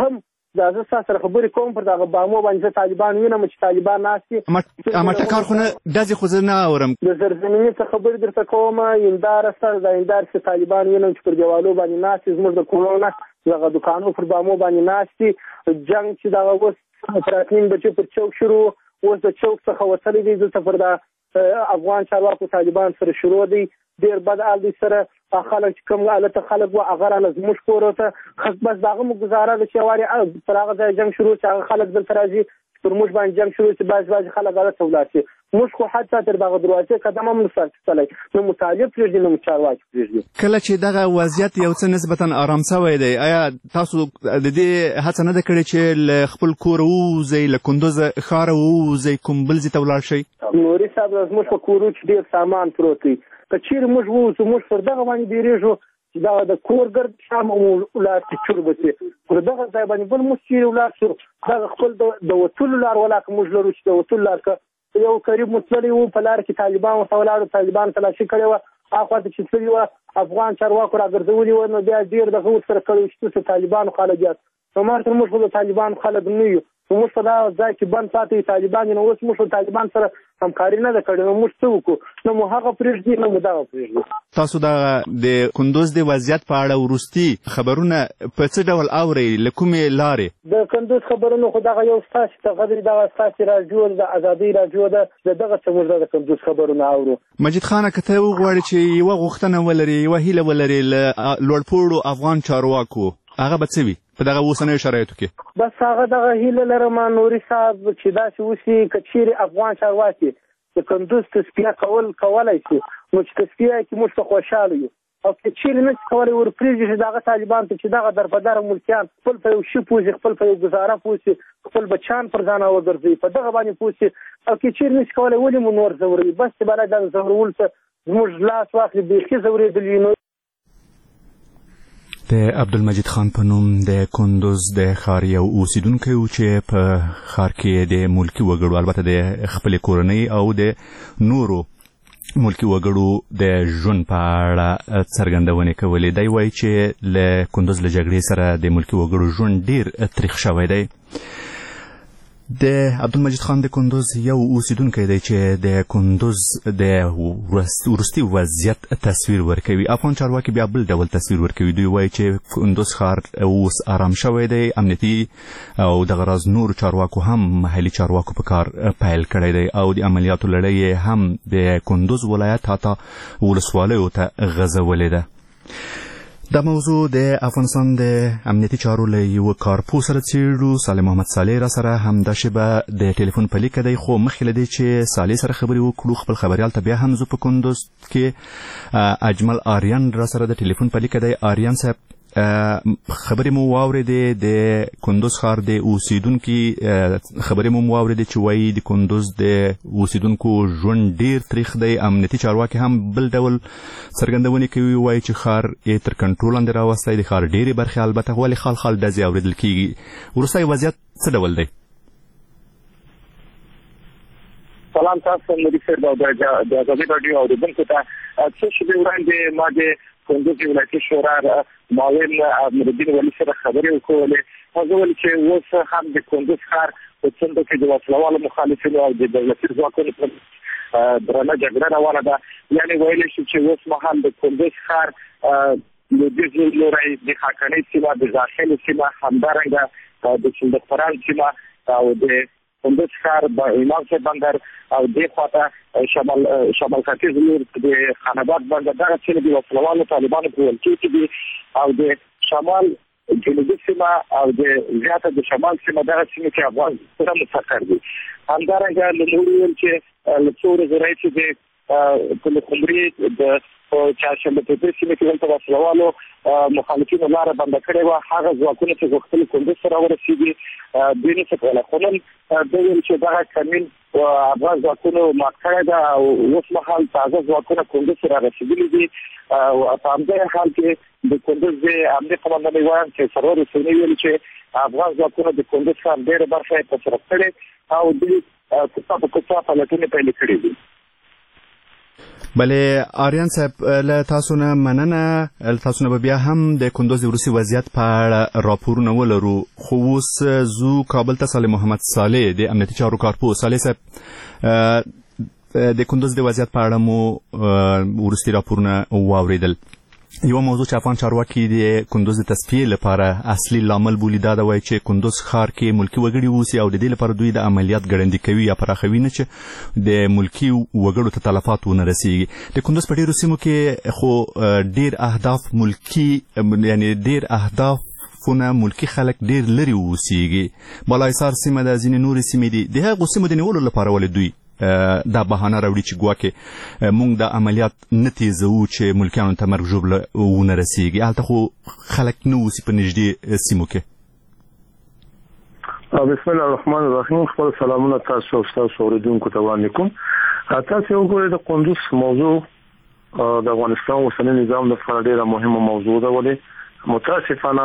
دا زه ستا سره خبرې کوم پر دغه بامو باندې زه طالبان وینم چې طالبان ناست دي. اما ټکار خو نه داسې خو زه نه اورم. د زرزمینې څه خبرې درته کوم. هنداره ستا د هندارې چې طالبان وینم چې پر دیوالو باندې ناست دي، زموږ د کورونو نه دغه دوکانو پر بامو باندې ناست دي. جنګ چې دغه اوس پراتنین بچو پر چوک شروع، اوس د چوک څخه وتلی دی، دلته پر د افغان چارواکو طالبان سره شروع دی. ډېر بد حال دی سره خلک چې کوم هلته خلک وو هغه رانه زموږ کورو ته بس د هغه مو ګزاره ده چې وارې پر هغه ځای جنګ شروع چې هغه خلک دلته راځي پر موږ باندې جنګ شروع چې بعضې خلک هلته ولاړ شي. موږ خو حتی تر دغه دروازې قدم هم نشو اخیستلی، نه مو طالب پرېږدي نه مو چارواکي پرېږدي. کله چې دغه وضعیت یو څه نسبتا آرام شوی دی، آیا تاسو د دې هڅه نه ده کړې چې له خپل کور ووځئ، له کندوز ښاره ووځئ، کوم بل ځای ته ولاړ شئ؟ نوري صاحب زموږ په کورو کې ډېر سامان پروت دی، که چیرې موږ ووځو موږ پر دغه باندې بیریږو چې دغه د کور ګرد شام مو ولاړ شي چور به شي، پر دغه ځای باندې بل موږ چیرې ولاړ شو دغه خپل د وتلو لار ولا که موږ لرو چې د وتلو لار که یو قریب مو تللی وو په لاره کې طالبان ورته ولاړو، طالبان تلاشي کړې وه، هاخوا ته چې تللي وه افغان چارواکو راګرځولي وه، نو بیا ډېر دغه ورسره کړی چې تاسو طالبانو خلک یاست. نو مارته موږ خو د طالبانو خلک نه یو، نو موږ په دغه ځای کې بند پاتې طالبان، نو اوس موږ طالبان سره همکاري نه ده کړې، نو موږ څه وکړو؟ نو مو هغه پرېږدي نه مو دغه پرېږدي. تاسو د کندوز د وضعیت په اړه وروستي خبرونه په څه ډول اورئ؟ له کومې لارې؟ د کندوز خبرونه خو دغه یو ستاسې ته غدري دغه ستاسې راډیو د ازادۍ راډیو ده، د دغه څه موږ د کندوز خبرونه اورو. مجید خانه که ته وغواړې چې یوه غوښتنه ولرې، یوه هیله ولرې له لوړپوړو افغان چارواکو، هغه به څه وي په دغه اوسنیو شرایطو کې؟ بس هغه دغه هیله لرم نوري صاحب چې داسې وشي که چیرې افغان چارواکي د کندوز تصفیه کولی شي، نو چې تصفیه کې موږ ته خوشحاله یو، او که چیرې نه شي کولی ورپرېږدي چې دغه طالبان ته چې دغه دربدره ملکیان خپل په یو شي پوځي، خپل په یو ګزاره پوځي، خپل بچیان پر ځان وګرځوي، په دغه باندې پوځي، او که چیرې نه شي کولی ولې مو نور ځوروي؟ بس چې باید دغه ځورولو ته زموږ لاس واخلي، بیخي ځورېدلي. نو د عبدالمجید خان په نوم د کندوز د ښار یو اوسیدونکی و چې په ښار کې د ملکي وګړو، البته د خپلې کورنۍ او د نورو ملکي وګړو د ژوند په اړه څرګندونې کولې. دی وایي چې له کندوز له جګړې سره د ملکي وګړو ژوند ډېر تریخ شوی دی. د عبدالمجید خان د کندوز یو اوسیدونکی دی چې د کندوز د وروستي وضعیت تصویر ورکوي. افغان چارواکي بیا بل ډول تصویر ورکوي. دوی وایي چې کندوز ښار اوس آرام شوی دی، امنیتي او دغه راز نورو چارواکو هم محلي چارواکو په کار پیل کړی دی، او د عملیاتو لړۍ هم د کندوز ولایت حتی ولسوالیو ته غځولې ده. دا موضوع د افغانستان د امنیتي چارو له یوه کارپوه سره څېړو. صالح محمد صالح را سره همدا شیبه د ټلیفون په لیکه دی، خو مخکې له دې چې صالح سره خبرې وکړو خپل خبریال ته بیا هم زه په کندوز کې اجمل آریان را سره د ټلیفون په لیکه دی. آریان صاحب خبرې مو واورېدې د کندوز ښار د اوسیدونکي خبرې مو واورېدې چې وایي د کندوز د اوسیدونکو ژوند ډېر تریخ دی. امنیتي چارواکي هم بل ډول څرګندونې کوي، وایي چې ښار یې تر کنټرول لاندې راوستی، د ښار ډېرې برخې البته ولې خال ډزې اورېدل کېږي. وروستی وضعیت څه ډول دی؟ سلام تاسو مدیر صاحب او د ازادۍ راډیو اورېدونکو ته. څه شېبې وړاندې ما د کندوز ولایتي شورا معاون امرالدین ولی سره خبرې وکړلې. هغه ویل چې اوس هم د کندوز ښار په څنډو کې د وسلوالو مخالفینو او د دولتي ځواکونو پر درنه جګړه روانه ده. یعنې ویلی شي چې اوس مهال د کندوز ښار لویدیځ لوری، د خاکڼۍ سیمه، د زاخیل سیمه، همدارنګه د صندوقپران سیمه او د کندوز ښار امام صاحب بندر او دې خواته شمال ختیځ لور د خاناباد بندر، دغه سیمې د وسلوالو طالبانو په ولکې کې دي، او د شمال جنوبي سیمه او د زیاته د شمال سیمه دغه سیمې کې افغان سره مستقر دي. همدارنګه له نورو ویل چې له څو ورځې راهیسې د پلخمري د چهارشنبه تپې سیمې کې دلته وسلوالو مخالفینو لاره بنده کړې وه. هغه ځواکونه چې غوښتل کندوز ته راورسېږي دوی نشي کولی، خو نن دوی ویل چې دغه کمین افغان ځواکونو مات کړی ده او اوس مهال تازه ځواکونه کندوز ته رارسېدلي دي. په همدې حال کې د کندوز د امنیت قومندان وایم چې سرور حسیني ویل چې افغان ځواکونو د کندوز ښار ډېره برخه یې په صرف کړې او دوی کوڅه په کوڅه پلټنې پیل کړې دي. بله آریان صاحب له تاسو نه مننه. تاسو نه بیا هم د کندوز د روسي وضعیت په اړه راپورونه ولرو، خو اوس زو کابل ته صالح محمد صالح د امنیتي چارو کارپوه. صالح صاحب د کندوز د وضعیت په اړه مو ورستي راپورونه واوریدل. یو موضوع چې افغان چارواکي د کندوز د تصفیې لپاره اصلي لامل بولي دا ده وایي چې کندوز ښار کې ملکي وګړي اوسي او د دې لپاره دوی د عملیات ګړندي کوي یا پراخوي نه چې د ملکي وګړو ته تلفات ونه رسیږي. د کندوز په ډېرو سیمو کې خو ډېر اهداف ملکي یعنی ډېر اهدافونه ملکي خلک ډېر لري اوسیږي. بالاحصار سیمه د ځینې نورې سیمې دي. د هغو سیمو د نیولو لپاره ولې دوی دا بهانه راوړي چې ګواکې مونږ د عملیات نه تیزوو چې ملکیانو ته مرګ ژوبله ونه رسیږي؟ هلته خو خلک نه اوسي په نږدې سیمو کې. بسم الله الرحمن الرحیم. خپل سلامونه تاسو او ستاسو اوریدونکو ته وړاندې کوم. تاسو وګورئ د کندوز موضوع د افغانستان اوسنی نظام لپاره ډېره مهمه موضوع ده، ولې متاسفانه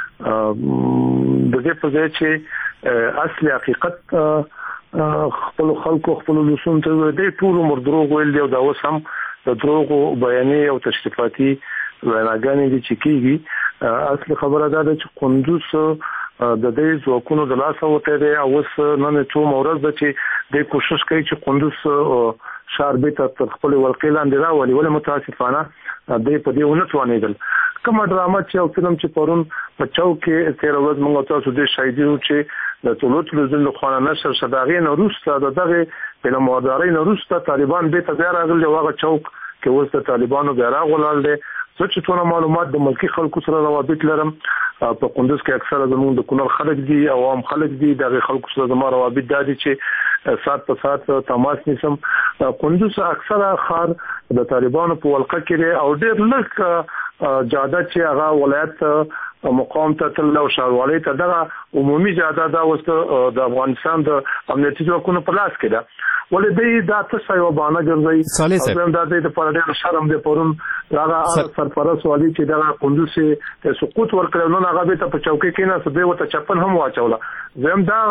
د دې په ځای چې اصلي حقیقت خپل خلکو خپل لوسون ته د ټول عمر دروغ ویل دی او دا اوس هم د دروغ بیانې او تشریفاتي ویناګانې دي چې کیږي. اصلي خبره دا ده چې کندوز د دې ځواکونو د لاسه وته دی او اوس نن څو مورز ده چې د کوشش کوي چې کندوز ښار به تر خپل ولقې لاندې راولي، ولې متاسفانه د په دې ونه توانېدل. کومه ډرامه چې او فلم چې پرون په چوک کې تیر ورځ موږ تاسو د شاهدي وو چې د ټولو تلویزیون له خوا نشر شداغې نه وروسته د دغه فلم وردارۍ نه وروسته طالبان به ته ځای راغلي او هغه چوک کې اوس د طالبانو بیرغ ولاړ دی. زه چې څونه معلومات د ملکي خلکو سره روابط لرم په کندوز کې اکثره زموږ د کونړ خلک دي، عوام خلک دي، دغه خلکو سره زما روابط دي چې سات په سات تماس نیسم. کندوز اکثره ښار د طالبانو په ولقه کې او ډېر لږ جاده چې هغه ولایت مقام ته تل او شاروالۍ ته دغه عمومي جاده دا اوس د افغانستان د امنیتي ځواکونو په لاس کې ده. ولې دوی دا څه یو بهانه ګرځوي او دا د لپاره ډېر شرم دی. پرون هغه سرپرست والي چې دغه کندوز ته سقوط ورکړ نو هغه به ته په چوکۍ کې نه سده وته چپن هم واچوله. زم دا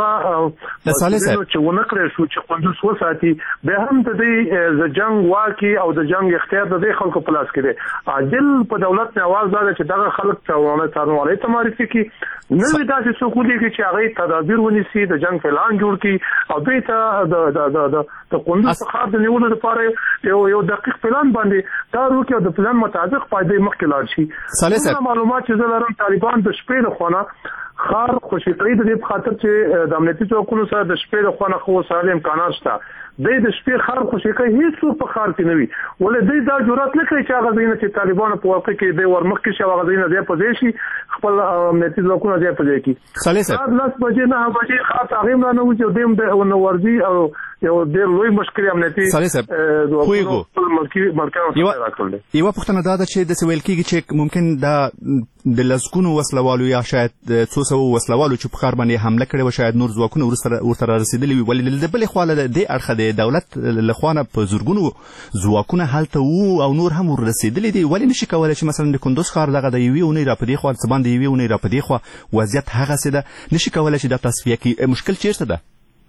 چې ونه کړی شو چې کندوز وساتي به هم د دې جنگ واکي او د جنگ اختیار د دې خلکو په لاس کې دی. عادل په دولت نه आवाज دا چې دغه خلک څارنوالۍ ته معرفي کړي، نوې داسې څوک ولیکي چې هغه تدابیر ونیسي، د جنگ پلان جوړ کړي او دوی ته د کندوز ښار د نیولو لپاره یو دقیق پلان باندې دا وکړي او د پلان مطابق پایدې مخکې لاړ شي. معلومات چې زه لرم طالبان د شپې له خوا ښار خوشي کوي د دې په خاطر چې د امنیتي ځواکونو سره د شپې له خوا خو ساده امکانات شته. د شپې ښار خوشي کوي، هیڅ په ښار کې نه وي. ولې دوی دا جرأت نه کوي چې هغه ځایونه چې طالبانو په واقع کې د ورمخکې شي هغه ځایونه دی په ځای شي خپل امنیتي ځواکونه دی په ځای کې. صالح 10 بجې 9 بجې خاطر هغه نه وځي او دیم د نوردي او یو ډېر لوی مشکل امنیتي خویګو یو پوښتنه دا ده چې د سویل کېږي چې ممکن دا د لسګونو وسلوالو یا شاید څو سوه وسلوالو چې په ښار باندې حمله کړې وه شاید نور ځواکونه ورته رارسېدلي وي، ولې د بلې خوا له دې اړخه د دولت له خوا نه په زرګونو ځواکونه هلته وو او نور هم وررسېدلي دي. ولې نشي کولی چې مثلا د کندوز ښار دغه د یوې اونۍ را په دې خوا څه باندې یوې اونۍ را په دې خوا وضعیت هغسې ده، نشي کولی چې دا تصفیه کړي؟ مشکل چېرته ده؟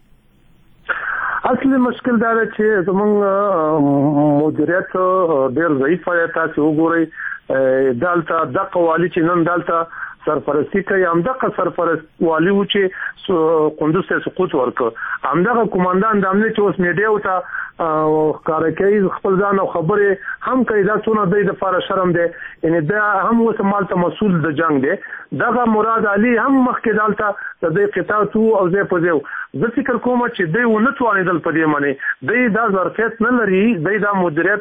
اصلي مشکل دا ده چې زموږ مدیریت ډېر ضعیف دی. تاسو وګورئ دلته دغه والي چې نن دلته سرپرستی کوي، همدغه سرپرست والي و چې کندوز ته سقوط ورکړ، همدغه کمانډان د امنیت اوس میډیا ته ښکاره کوي خپل ځان او خبرې هم کوي. دا څونه دی د لپاره شرم دی، یعنی دا هم اوس مالته مسؤل د جنگ دی. دغه مراد علي هم مخکې دلته د دې قطاعت او ځای په ځای. زه فکر کوم چې دوی ونه توانېدل په دې باندې، دوی دا ظرفیت نه لري، دوی دا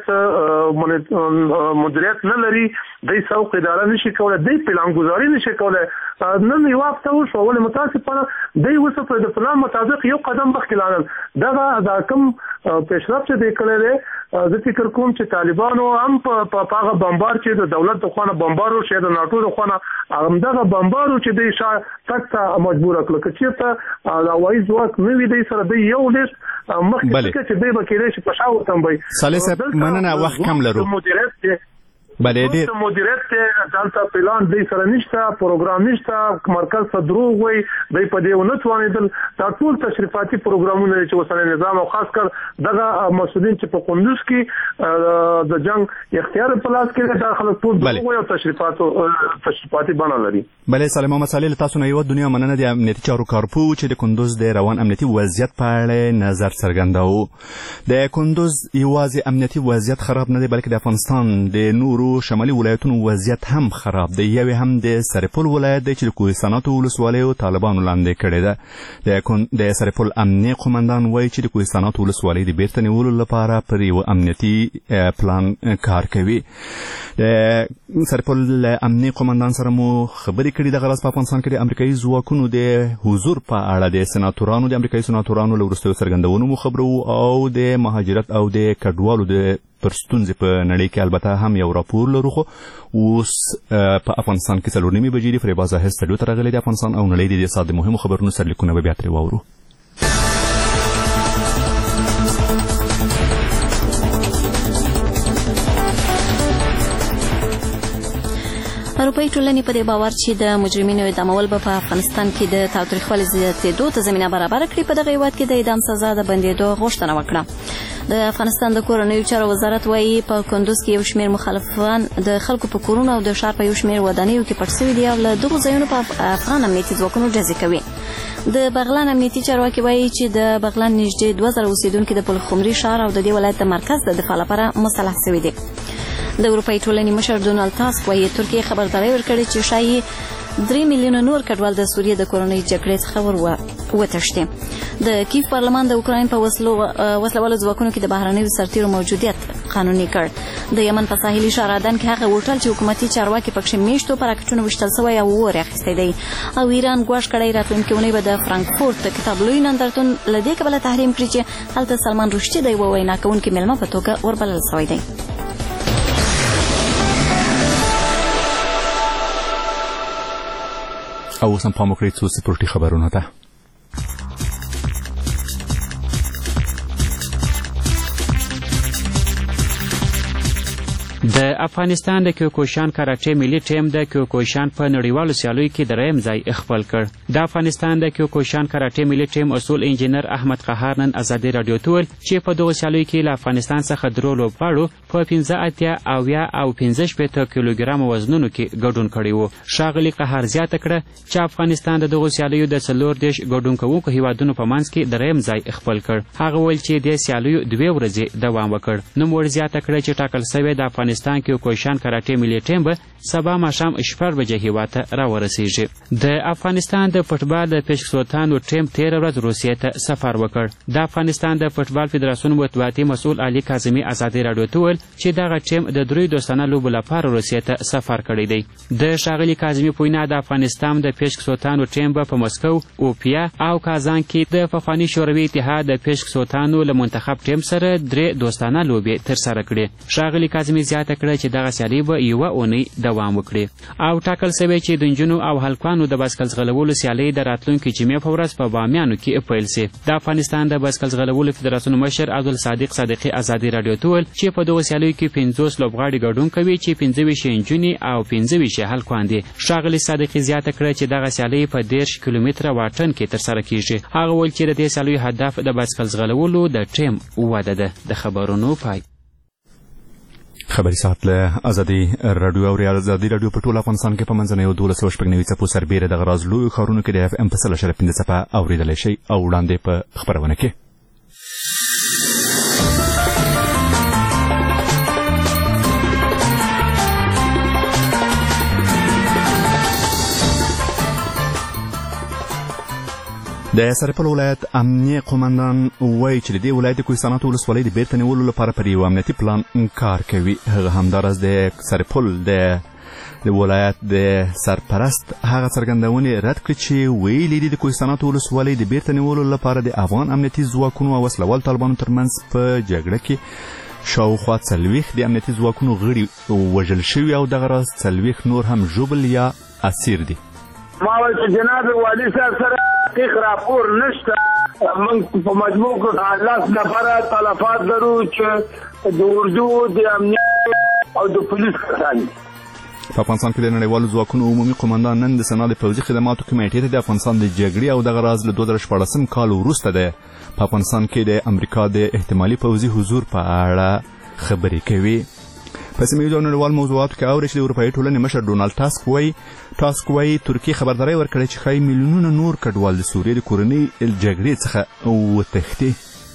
مدیریت نه لري، دوی سوق اداره نشي کولی، دوی پلانګذاري نشي کولی. نن یو هفته وشوه، ولې متاسفانه دوی اوس په د پلان مطابق یو قدم مخکې لاړل. دغه دا کوم پیشرفت چې دی کړی دی، زه فکر کوم چې طالبانو هم په هغه بمبار چې د دولت د خوا نه بمبار وشي، د ناټو د خوا نه همدغه بمبار و چې دوی تګ ته مجبوره کړه. که چېرته د هوایي ځواک نه وي دوی سره دوی یو لږ مخکې چې دوی به کېدای شي په شا ورتمبوي. صالح صاحب مننه، وخت کم لرو. بلې مدیریت ته ځانته پلان دی سره نشته پروګرام نشته مرکز ته دروغ وي د په دې ونه توانیدل دا ټول تشریفاتي پروګرامونه چې وسله نظام او خاص کر دغه مسؤلین چې په کندوز کې د جنگ اختیار په لاس کې داخله ټول دروغ او تشریفاتي بڼه لري. بلې سلام محمد صالح تاسو نه یو دنیا مننه د امنیتي چارو کارپو چې د کندوز د روان امنیتي وضعیت په اړه نظر څرګنداوه. د کندوز یوازې امنیتي وضعیت خراب نه دی بلکې د افغانستان د نورو شمالي ولایتونو وضعیت هم خراب دی. یوې هم د سرپل ولایت دی چې د کوهستاناتو ولسوالۍ طالبانو لاندې کړې ده. د سرپل امنیه قومندان وایي چې د کوهستاناتو ولسوالۍ د بیرته نیولو لپاره پر یو امنیتي پلان کار کوي. د سرپل امنیه قومندان سره مو خبرې کړې دغه راز په افغانستان کې د امریکایي ځواکونو د حضور په اړه د سناتورانو د امریکایي سناتورانو له وروستیو څرګندونو مو خبرو او د مهاجرت او د کډوالو د پر ستونزې په نړۍ کې البته هم یو راپور لرو خو اوس په افغانستان کې 4:30 بجې د فریبا زاهد سټډیو ته راغلی د افغانستان او نړۍ د اقتصاد مهمو خبرونو سرلیکونه به بیا ترې واورو. اروپایي ټولنې په دې باور چې د مجرمینو اعدامول به په افغانستان کې د تاوتریخوالي زیاتېدو ته زمینه برابره کړي. په دغه هیواد کې د اعدام سزا د بندېدو غوښتنه وکړه. د افغانستان د کورنیو چارو وزارت وایي په کندوز کې یو شمېر مخالفان د خلکو په کورونو او د ښار په یو شمېر ودانیو کې پټ شوي دي او له دغو ځایونو په افغان امنیتي ځواکونو ډزې کوي. د بغلان امنیتي چارواکي وایي چې د بغلان نږدې 2000 اوسیدونکي د پلخمري ښار او د دې ولایت د مرکز د دفاع لپاره مسلح شوي دي. د اروپایي ټولنې مشر ډونالد تاسک وایي ترکیه خبرداری ورکړې چې شایي 3 میلیونه نور کډوال د سوریې د کورنۍ جګړې څخه وتښتي. د کیف پارلمان د اوکراین په وسلوالو ځواکونو کې د بهرنیو سرتیرو موجودیت قانوني کړ. د یمن په ساحلي ښار عدن کې هغه هوټل چې حکومتي چارواکي پکښې میشتو په راکټونو ویشتل شوی او اور اخیستی دی او ایران ګواښ کړی راتلونکې اونۍ به د فرانکفورت کتاب لوی نندارتون له دې کبله تحریم کړي چې هلته سلمان رشدي د یوه وینا کوونکي میلمه په توګه وربلل شوی دی. او اوس هم پام وکړئ څو سپورټي خبرونو ته. د افغانستان د کیوکوشان کراټې ملي ټیم د کیوکوشان په نړیوالو سیالیو کې دریم ځای خپل کړ. د افغانستان د کیوکوشان کراټې ملي ټیم اصول انجینر احمد قهار نن ازادي رادیو ته ویل چې په دغو سیالیو کې له افغانستان څخه 3 لوبغاړو په 15 او 15 کیلوګرام وزنونو کې ګډون کړی و. ښاغلي قهار زیاته کړه چې افغانستان د دغو سیالیو د 40 ګډون کوونکو هیوادونو په منځ کې دریم ځای خپل کړ. هغه ویل چې د سیالیو 2 ورځې دوام وکړ. نوموړي زیاته کړه چې ټاکل شوی د افغانستان کیوکوشان کراټې ملي ټیم به سبا ماښام 4 بجې هیواد ته راورسیږي. د افغانستان د فوټبال د پیشکسوتانو ټیم 13 ورځ روسیې ته سفر وکړ. د افغانستان د فوټبال فدراسیون مطبوعاتي مسؤل علي کاظمي ازادي رادیو ته ویل چې دغه ټیم د 3 دوستانه لوبو لپاره روسیې ته سفر کړی دی. د ښاغلي کاظمي په وینا د افغانستان د پیشکسوتانو ټیم به په مسکو، اوپیا او کازان کې د پخواني شوروي اتحاد د پیشکسوتانو له منتخب ټیم سره 3 دوستانه لوبې ترسره کړې. ښاغلي کاظمي زیاته کړه چې دغه سیالي به یوه اونۍ دوام وکړي او ټاکل شوی چې د نجونو او هلکانو د بایسکل ځغلولو سیالۍ د راتلونکي جمعې په ورځ په بامیانو کې پیل شي. د افغانستان د بایسکل ځغلولو فدراسیون مشر عبدالصادق صادقي ازادي رادیو ته ویل چې په دغو سیالیو کې 50 لوبغاړي ګډون کوي چې 25 نجونې او 15 هلکان دي. ښاغلي صادقي زیاته کړه چې دغه سیالۍ په 10 کیلومتره واټن کې ترسره کیږي. هغه ویل چې د دې سیالیو هدف د بایسکل ځغلولو د ټیم وده ده. د خبرونو پای. خبري ساعت له ازادي رادیو او ازادي رادیو په ټول افغانستان کې په منځنیو 12 څپو سربیره د غراز لوی ښارونو کې د FM په 3.5 څپه اوریدلی شي او وړاندې په خبرونه کې د سرپل ولایت امنیه قومندان وایي چې د دې ولایت د کوهستاناتو ولسوالۍ د بیرته نیولو لپاره پر یو امنیتي پلان کار کوي. هغه همداراز د سرپل د ولایت د سرپرست هغه څرګندونې رد کړې چې ویلي دي د کوهستاناتو ولسوالۍ د بیرته نیولو لپاره د افغان امنیتي ځواکونو او وسلوال طالبانو ترمنځ په جګړه کې شاوخوا 40 د امنیتي ځواکونو غړي وژل شوي او دغه راز 40 نور هم ژوبل یا اسیر دي. ما وایي چې جناب والي صاحب سره تحقیق راپور نشته. موږ په مجموع کې 10 نفره تلفات لرو چې د اردو د امنیت او د پولیس کسان. په افغانستان کې د نړیوالو ځواکونو عمومي قومندان نن د سنا د پوځي خدماتو کمیټې ته د افغانستان د جګړې او دغه راز له 2014 کال وروسته په افغانستان کې د امریکا د احتمالي پوځي حضور په اړه خبرې کوي. په سیمه‌ییزو او نړیوالو موضوعاتو کې اوري چې د اروپایي ټولنې مشر ډونالډ ټاسک وایي ترکیې خبرداری ورکړې چې ښایي میلیونونه نور کډوال د سوریې د کورنۍ جګړې څخه وتښتي.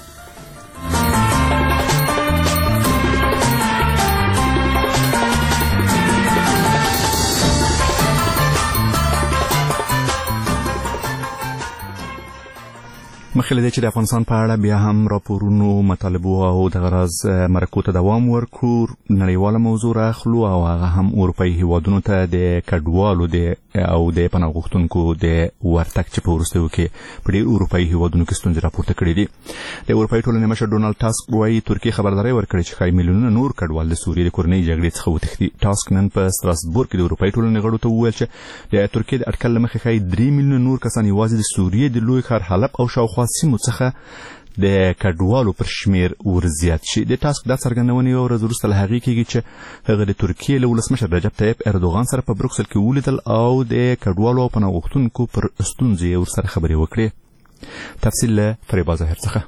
مخکې له دې چې د افغانستان په اړه بیا هم راپورونو مطالبو او دغه راز مرکو ته دوام ورکړو، نړیواله موضوع راخلو او هغه هم اروپایي هیوادونو ته د کډوالو او د پناه غوښتونکو د ورتګ چې په وروستیو کې په ډېرو اروپایي هیوادونو کې ستونزې راپورته کړي دي. د اروپایي ټولنې مشر ډونالډ ټاسک وایي ترکیې خبرداری ورکړې چې ښایي میلیونونه نور کډوال د سوریې د کورنۍ جګړې څخه وتښتي. ټاسک نن په ستراسبورګ کې د اروپایي ټولنې غړو ته وویل چې د ترکیې د اټکل له مخې ښایي 3 میلیونه نور کسان یوازې د سوریې د لوی ښار حلب او شاوخوا سیمو څخه د کډوالو پر شمیر ورزیات شي. د ټاسک دا څرګندونه یوه ورځ وروسته له هغې کېږي چې هغه د ترکیې له ولسمشر رجب طیب اردوغان سره په بروکسل کې ولیدل او د کډوالو او پناه غوښتونکو پر ستونزې یې ورسره خبرې وکړې. تفصیل له فریبا ظاهر څخه.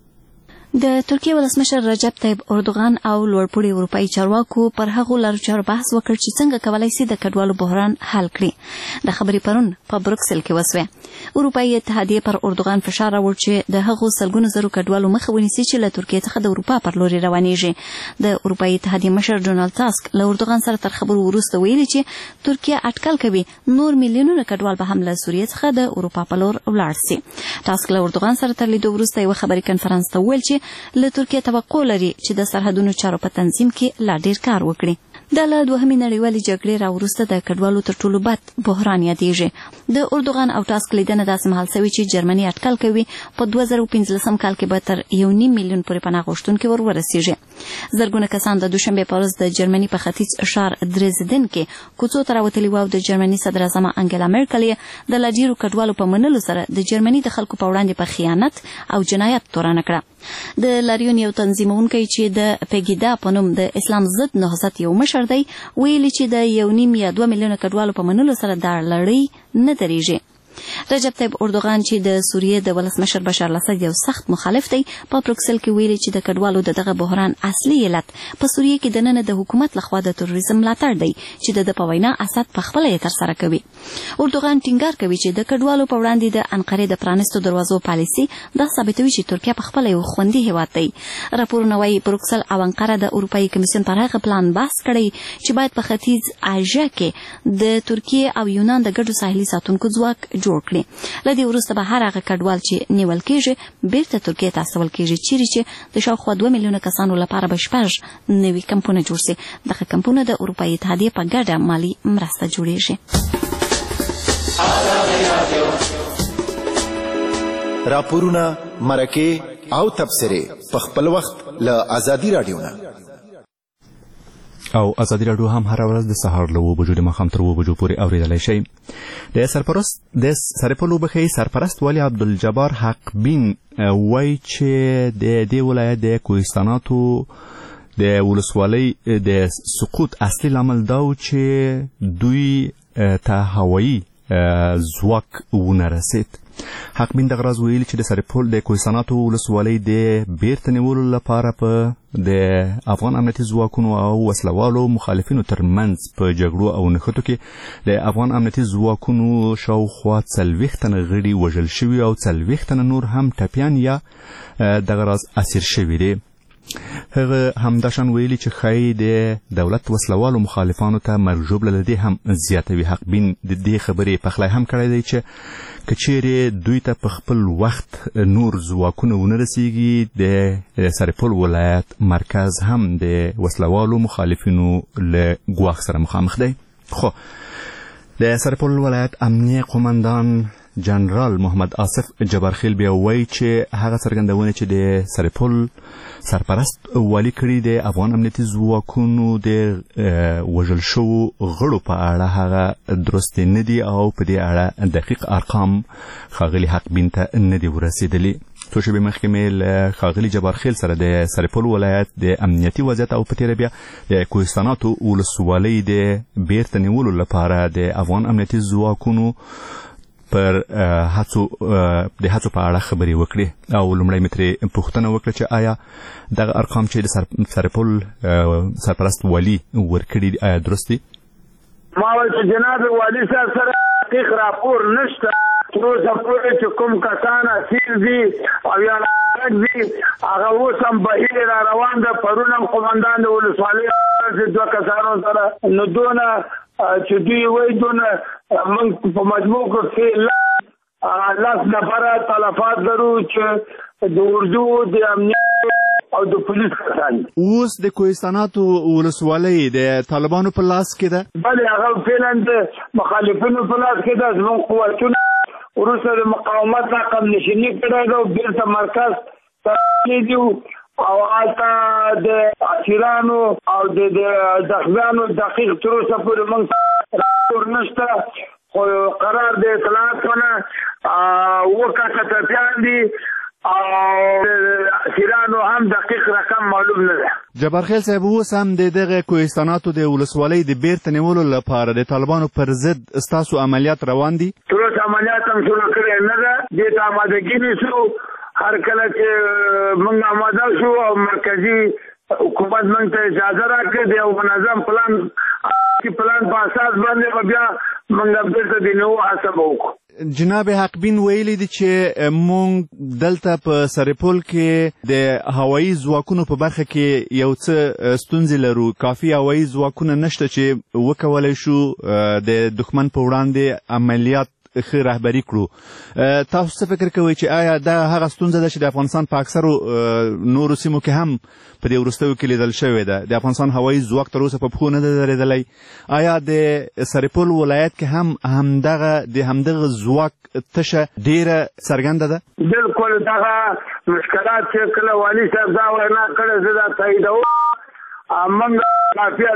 د ترکیې ولسمشر رجب طیب اردوغان او لوړپوړي اروپایي چارواکو پر هغو لارو چارو بحث وکړ چې څنګه کولای شي د کډوالو بحران حل کړي. د خبرې پرون په بروکسل کې وسوه. اروپایي اتحادیه پر اردوغان فشار راوړ چې د هغو سلګونو زرو کډوالو مخه ونیسي چې له ترکیې څخه د اروپا پر لوري روانېږي. د اروپایي اتحادیې مشر ډونالډ ټاسک له اردوغان سره تر خبرو وروسته ویلي چې ترکیه اټکل کوي نور میلیونونه کډوال به هم له سوریې څخه د اروپا په لور ولاړ شي. ټاسک له اردوغان سره تر لیدو وروسته یو خبري کنفرانس ته ویل چې له ترکیه توقع لري چې د سرحدونو چارو په تنظیم کې لا ډیر کار وکړي. د دوهمې نړیوالې جګړې راوروسته د کډوالو تر ټولو بد بحران یادېږي. د اردوغان او ټاسک لیدنه داسې مهال شوې چې جرمني اټکل کوي په 2015 کال کې به تر 1.5 میلیون پورې پناه غوښتونکي ورسیږي. زرګونه کسان د دوشنبه په ورځ د جرمني په ختیځ ښار درزدن کې کوڅو ته راوتلي وو او د جرمني صدر اعظم انګلا مرکل د لا ډیرو کډوالو په منلو سره د جرمني د خلکو په وړاندې په خیانت او جنایت تورنه کړه. د لاریون یو تنظیمونکی چې د پیګیدا په نوم د اسلام ضد نهضت یو مشر دی ویلي چې د 1.5 یا 2 میلیونه کډوالو په منلو سره دا لړۍ نه درېږي. رجب طیب اردوغان چې د سوریې د ولسمشر بشار الاسد یو سخت مخالف دی په بروکسل کې ویلي چې د کډوالو دغه بحران اصلي علت په سوریې کې د نن د حکومت لخوا د تروریزم ملاتړ دی چې د په وینا اسد په خپل یې ترسره کوي. اردوغان ټینګار کوي چې د کډوالو په وړاندې د انقرې د پرانیستو دروازو پالیسي دا ثابتوي چې ترکیه په خپل یو خوندي هیواد دی. راپورونه وايي بروکسل او انقره د اروپایي کمیسیون پر هغه پلان بحث کړی چې باید په ختیځ آسیا کې د ترکیه او یونان د ګډو ساحلي ساتونکو ځواک جوړ کړي. لدې وروسته به هر هغه کډوال چې نیول کېږي بیرته ترکیې ته استول کېږي چیرې چې د شاوخوا 2 میلیونه کسانو لپاره به 6 نوي کمپونه جوړ شي. دغه کمپونه د اروپایي اتحادیې په ګډه مالي مرسته جوړېږي. راپورونه مرکه او تبصره په خپل وخت له آزادي رادیو نه او آزادي رادیو هم هر ورځ د سهار له 9 بجو د ماښام تر 9 بجو پورې اورېدلی شئ. د سرپل وبخښئ سرپرست والي عبدالجبار حق بین وایي چې د دې ولایت د کوهستاناتو د ولسوالۍ د سقوط اصلي لامل دا و چې دوی ته هوایي ځواک ونه رسید. حق بین دغه راز ویلي چې د سرپل د کوهستاناتو ولسوالۍ د بیرته نیولو لپاره په د افغان امنیتي ځواکونو او وسلوالو مخالفینو ترمنځ په جګړو او نښتو کې د افغان امنیتي ځواکونو شاوخوا 40 تنه غړي وژل شوي او 40 تنه نور هم ټپیان یا دغه راز اسیر شوي دي. هغه همداشان ویلي چې ښایي د دولت وسلوالو مخالفانو ته مرګ ژوبله له دې هم زیاتوي. حق بین د دې خبرې پخلی هم کړی دی چې که چیرې دوی ته په خپل وخت نور ځواکونه ونه رسیږي د سرپل ولایت مرکز هم د وسلوالو مخالفینو له ګواښ سره مخامخ دی. خو د سرپل ولایت امنیه قومندان جنرال محمد آصف جبارخیل بیا وایي چې هغه څرګندونه چې د سرپل سرپرست والي کړي د افغان امنیتي ځواکونو د وژل شوو غړو په اړه هغه درست نه دي او په دې اړه دقیق ارقام ښاغلي حقبین ته نه دي ورسېدلي. څو شېبې مخکې مې له ښاغلي جبارخیل سره د سرپل ولایت د امنیتي وضعیت او په تېره بیا د کوهستاناتو ولسوالۍ د بیرته نیولو لپاره د افغان امنیتي ځواکونو پر هڅو په اړه خبرې وکړې او لومړی مې ترې پوښتنه وکړه چې آیا دغه ارقام چې د سرپل سرپرست والي ورکړي دي آیا درست دي؟ ما وایي چې جناب والي صاحب سره دقیق راپور نشته. تر اوسه پورې چې کوم کسان اسیر دي او یا راغلي دي هغه اوس هم بهیر را روان ده. پرون هم قومندان د ولسوالۍ دوه کسانو سره نو دونه چې دوی وایي دونه موږ په مجموع کې 10 نفره تلفات لرو چې د اردو د امنیت او د پولیس کسان. اوس د کوهستاناتو ولسوالۍ د طالبانو په لاس کې ده؟ بلې هغه فعلا د مخالفینو په لاس کې ده. زموږ قوتونه وروسته د مقاومت نه کم نشیني کړی ده او بیرته مرکز ته دي او هلته د اسیرانو او د زخمیانو دقیق تر اوسه پورې موږ راپور نشته. خو قرار د اطلاعاتونه 7 کسه ټپیان دي او اسیرانو هم دقیق رقم معلوم نه ده. جبارخیل صاحب اوس هم د دغه کوهستاناتو د ولسوالۍ د بیرته نیولو لپاره د طالبانو پر ضد ستاسو عملیات روان دي؟ تر اوسه عملیات هم شروع کړی نه ده. دې ته آمادګي نیسو. هر کله چې موږ آماده شو او مرکزي حکومت موږ ته اجازه راکړي د یو منظم پلان په اساس باندې به بیا موږ بیرته د نوو هڅه به وکړو. جناب حقبین ویلي دي چې مونږ دلته په سرپل کې د هوایي ځواکونو په برخه کې یو څه ستونزې لرو. کافي هوایي ځواکونه نشته چې وکولای شو د دښمن په وړاندې عملیات ښه رهبري کړو. تاسو څه فکر کوئ چې آیا دا هغه ستونزه ده چې د افغانستان په اکثرو نورو سیمو کې هم په دې وروستیو کې لیدل شوې ده؟ د افغانستان هوایي ځواک تر اوسه په پښو نه ده درېدلی. آیا د سرپل ولایت کې هم همدغه ځواک تشه ډېره څرګنده ده؟ بلکل دغه مشکلات چې کله والي صاحب دا وینا کړې زه دا تاییدوم. موږ کافي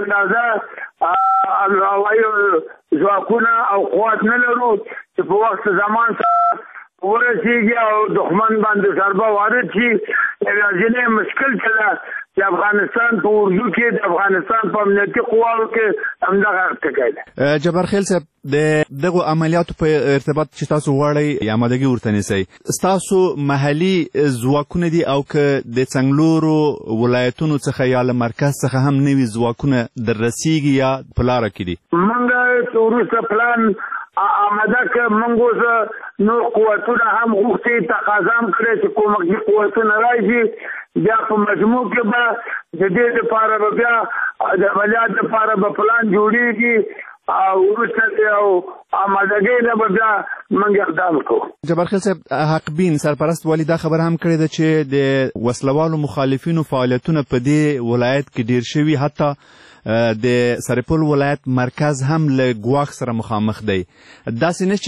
اندازه هوایي ځواکونه او قوت نه لرو چې په وخت زمان سره ورسیږي او دښمن باندې ضربه وارد شي. یوازینی مشکل چې ده د افغانستان په اردو کې د افغانستان په امنیتي قواو کې همدغه ټکی ده. جبارخیل صاحب د دغو عملیاتو په ارتباط چې تاسو غواړئ آمادګي ورته نیسئ، ستاسو محلي ځواکونه دي او که د څنګلورو ولایتونو څخه یا له مرکز څخه هم نوي ځواکونه در رسیږي یا په لاره کې دي؟ موږ وروسته پلان آماده که موږ اوس نور قوتونه هم غوښتي تقاضا هم کړی چې کومکي قوتونه راشي. بیا په مجموع کې به د دې لپاره به بیا د عملیات لپاره به پلان جوړیږي او وروسته او آمادګۍ نه به بیا موږ اقدام کوو. جبارخیل صاحب، حقبین سرپرست والي دا خبره هم کړې ده چې د وسلوالو مخالفینو فعالیتونه په دې ولایت کې ډیر شوي، حتی د سرپل ولایت مرکز هم له ګواښ سره مخامخ دی. داسې نه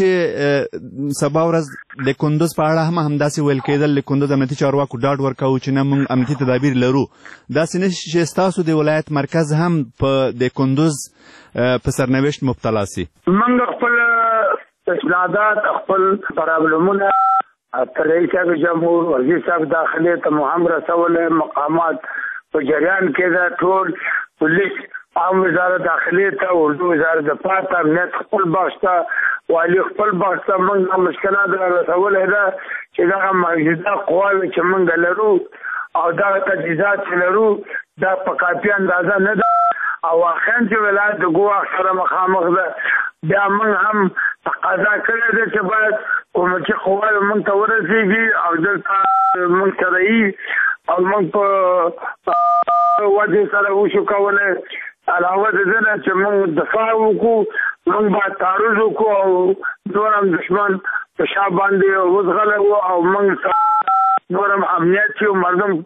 چې سبا ورځ د کندوز په اړه هم همداسې ویل کېدل، د کندوز امنیتي چارواکو ډاډ ورکوو چې نه موږ امنیتي تدابیر لرو. داسې نه چې ستاسو د ولایت مرکز هم د کندوز په سرنوشت مبتلا سي. موږ خپل استنادات خپل پرابلمونه رئیس صاحب جمهور وزیر صاحب داخلي ته هم رسولي، مقامات په جریان کې ده، ټول پولیس عام وزارت داخلي ته، اردو وزارت دفاع ته، امنیت خپل بخش ته، والي خپل بخش ته موږ مشکلات را رسولی ده چې دغه موجوده قواوې چې موږ لرو او دغه تجهیزات چې لرو دا په کافي اندازه نه ده او واقعا چې ولایت د ګواښ سره مخامخ ده. بیا موږ هم تقاضا کړې ده چې باید کومکي قواوې موږ ته ورسېږي او دلته موږ سره وي او موږ په وجه سره وشو کولی. علاوه د دې نه چې موږ دفاع وکړو، موږ باید تعرض وکړو او نور هم دښمن په شا باندې وزغلی و او موږ نور هم امنیت چې مردم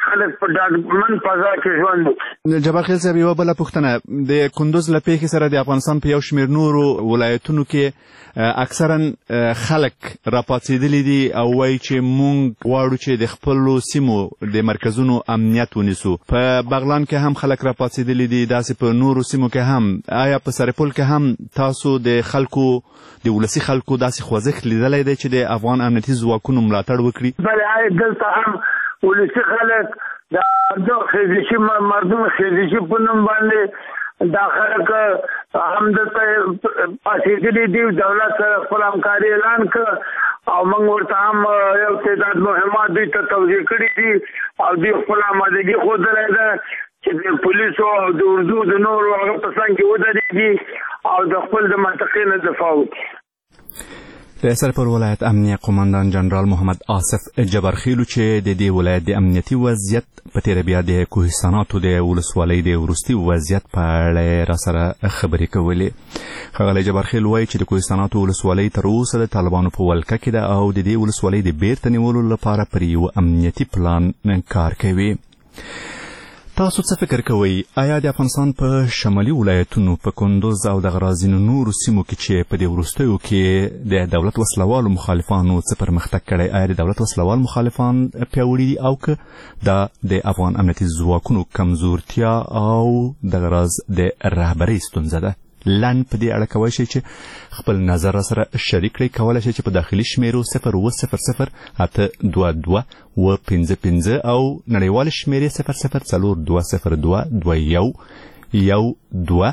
خلک په ډاډمن فضا کې ژوند وکړي. جبار خیل صاحب، یوه بله پوښتنه، د کندوز له پیښې سره د افغانستان په یو شمېر نورو ولایتونو کې اکثرا خلک راپاڅېدلي دي او وایي چې موږ غواړو چې د خپلو سیمو د مرکزونو امنیت ونیسو. په بغلان کې هم خلک راپاڅېدلي دي، داسې په نورو سیمو کې هم. آیا په سرپل کې هم تاسو د خلکو د ولسي خلکو داسې خوځښت لیدلی دی چې د افغان امنیتي ځواکونو ملاتړ وکړي؟ بله، دلته هم ولسي خلک د خیزشي مردم خیزشي په نوم باندې دا خلک هم دلته پاڅېدلي دي، دولت سره خپل همکاري اعلان کړ او موږ ورته هم یو تعداد مهمات دوی ته توضیح کړي دي او دوی خپل آمادګي ښودلی ده چې د پولیسو او د اردو د نورو هغه په څنګ کې ودرېږي او د خپل د منطقې نه دفاع وکړي. د سرپل ولایت امنیه قماندان جنرال محمد آصف جبرخیلو چې د دې ولایت د امنیتي وضعیت په تیره بیا د کوهستاناتو د ولسوالۍ د وروستي وضعیت په اړه را سره خبرې کولې. ښاغلی جبرخیل وایي چې د کوهستاناتو ولسوالۍ تر اوسه د طالبانو په ولکه کې ده او د دې ولسوالۍ د بیرته نیولو لپاره پر یو امنیتي پلان کار کوي. تاسو څه فکر کوئ؟ آیا د افغانستان په شمالي ولایتونو په کندوز او د غرازینو نورو سیمو کې چې په دې وروستیو کې د دولت وسلوالو مخالفانو څه پرمختګ کړی، آیا د دولت وسلوال مخالفان پیاوړي دي او که دا د افغان امنیتي ځواکونو کمزورتیا او د غراز د رهبرۍ ستونزه ده؟ لنډ په دې اړه کولی شئ چې خپل نظر را سره شریک کړئ. کولی شئ چې په داخلي شمیرو 0 8 2 2 5 او نړیوال شمیرې 004202 21 12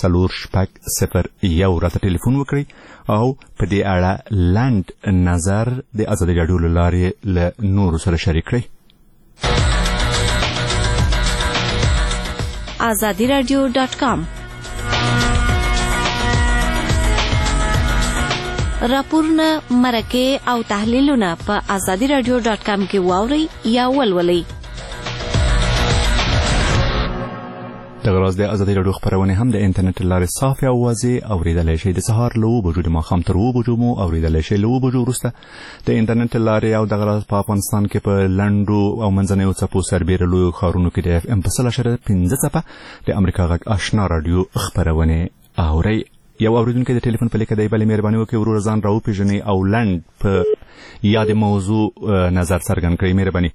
4601 راته ټلیفون وکړئ او په دې اړه لنډ نظر د ازادي راډیو له لارې له نورو سره شریک کړئ. azadiradio.com راپورونه، مرکې او تحلیلونه په azadiradio.com کې واورئ یا ولولئ. دغه راز د ازادي راډیو خپرونې هم د انټرنیټ له لارې صافې او واضح اورېدلی شئ. د سهار له 7 بجو د ماښام تر 7 بجو مو اورېدلی شئ. له 7 بجو وروسته د انټرنیټ له لارې او دغه راز په افغانستان کې په لنډو او منځنیو څپو سربیره لویو ښارونو کې د FM په 0.5 څپه د امریکا غږ آشنا راډیو خپرونې اورئ. یو اوریدونکی د ټلیفون په لیکه دی، بلې مهرباني وکړئ ورور ځان راوپېژنئ او لنډ په یادې موضوع نظر څرګند کړئ. مهرباني.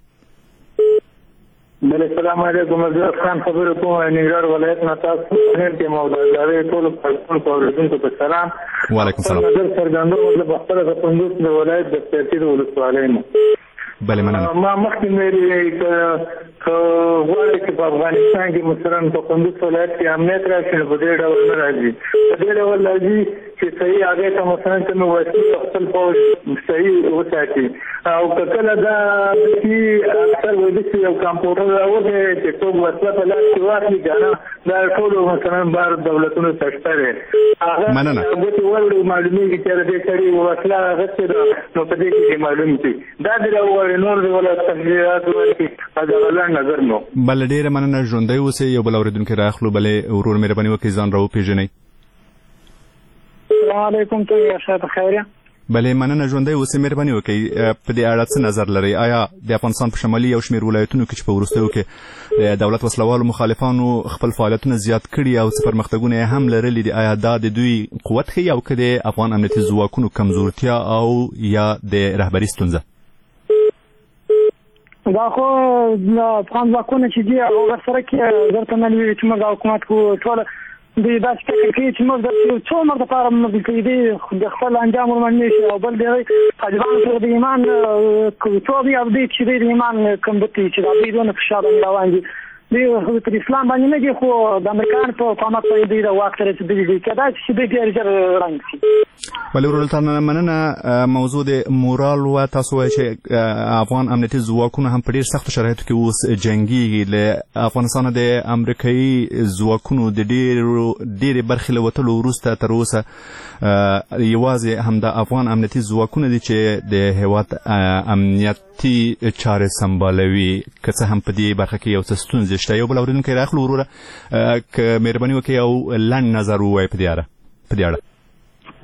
بله، السلام علیکم. زه افغان خبرې کوم، ننګرهار ولایت نه. تاسو کې مودعې ټولو اوریدونکو ته سلام. وعلیکم السلام. نظر څرګندوم زه په خپله د کندوز د ولایت د سیاسي د ولسوالۍ نه. بله، مننه. ما مخکې ویلي که غواړئ چې په افغانستان کې مثلا په کندوز ولایت کې امنیت راشي، نو په دې ډول نه راځي. په دې ډول راځي چې صحیح هغې ته مثلا که مې وسلې خپل پوځ صحیح وساتي او که کله دا چې اکثر وایي چې یو کمپیوټر راوځي چې څوک وسله په لاس کې واخلي، که نه دا ټولو مثلا بار دولتونو ته شته دی. مننه. ګوتې وړو معلومېږي چې دې سړي وسله اخیستې ده، نو په دې کې معلوم شي. دا دې راوغواړي نور دې ولا تفصیلات ورکړي. نظر نو بل ډیره مننه. ژوندی اوسئ. یو بل اوریدونکی راخلو. بلې ورور مهرباني وکړئ ځان راوپېژنئ. السلام علیکم. ته یا شاید خیریه. بلې مننه. ژوندی اوسئ. مهرباني وکړئ په دې اړه څه نظر لرئ؟ آیا د افغانستان په شمالي یو شمېر ولایتونو کې چې په وروستیو کې د دولت وسلوالو مخالفانو خپل فعالیتونه زیات کړي او څه پرمختګونه یې هم لرلي دي، آیا دا د دوی قوت ښیي او که د افغان امنیتي ځواکونو کمزورتیا او یا د رهبري ستونزه؟ دا خو افغان ځواکونه چې دي هغه سره کې درته نه وي چې موږ حکومت کو ټوله دوی داسې فکر کوي چې موږ د څو عمر دپاره موږ کوي د خپل انجام ورمنډ نه شي. او بل دی طالبانو سره د ایمان توب او دوی چې د ایمان کمبتي چې دا دوی دونه فشار باندې روان دي. دوی پر اسلام باندې نه دي، خو د امریکایانو په قامت باندې دوی د واک ته رسېدلي دي. کېدای شي چې دوی ډېر ژر ړنګ شي. بلې ورورلتانه مننه. موضوع د مورال و. تاسو وایئ چې افغان امنیتي ځواکونه هم په ډېر سختو شرایطو کې اوس جنګېږي. له افغانستانه د امریکایي ځواکونو د ډېرې برخې له وتلو وروسته تر اوسه یوازې همدا افغان امنیتي ځواکونه دي چې د هېواد امنیتي چارې سمبالوي. که څه هم په دې برخه کې یو څه ستونزې شته. یو بل اورېدونکی راخلو. وروره که مهرباني وکړئ یو لنډ نظر ووایئ په دې اړه.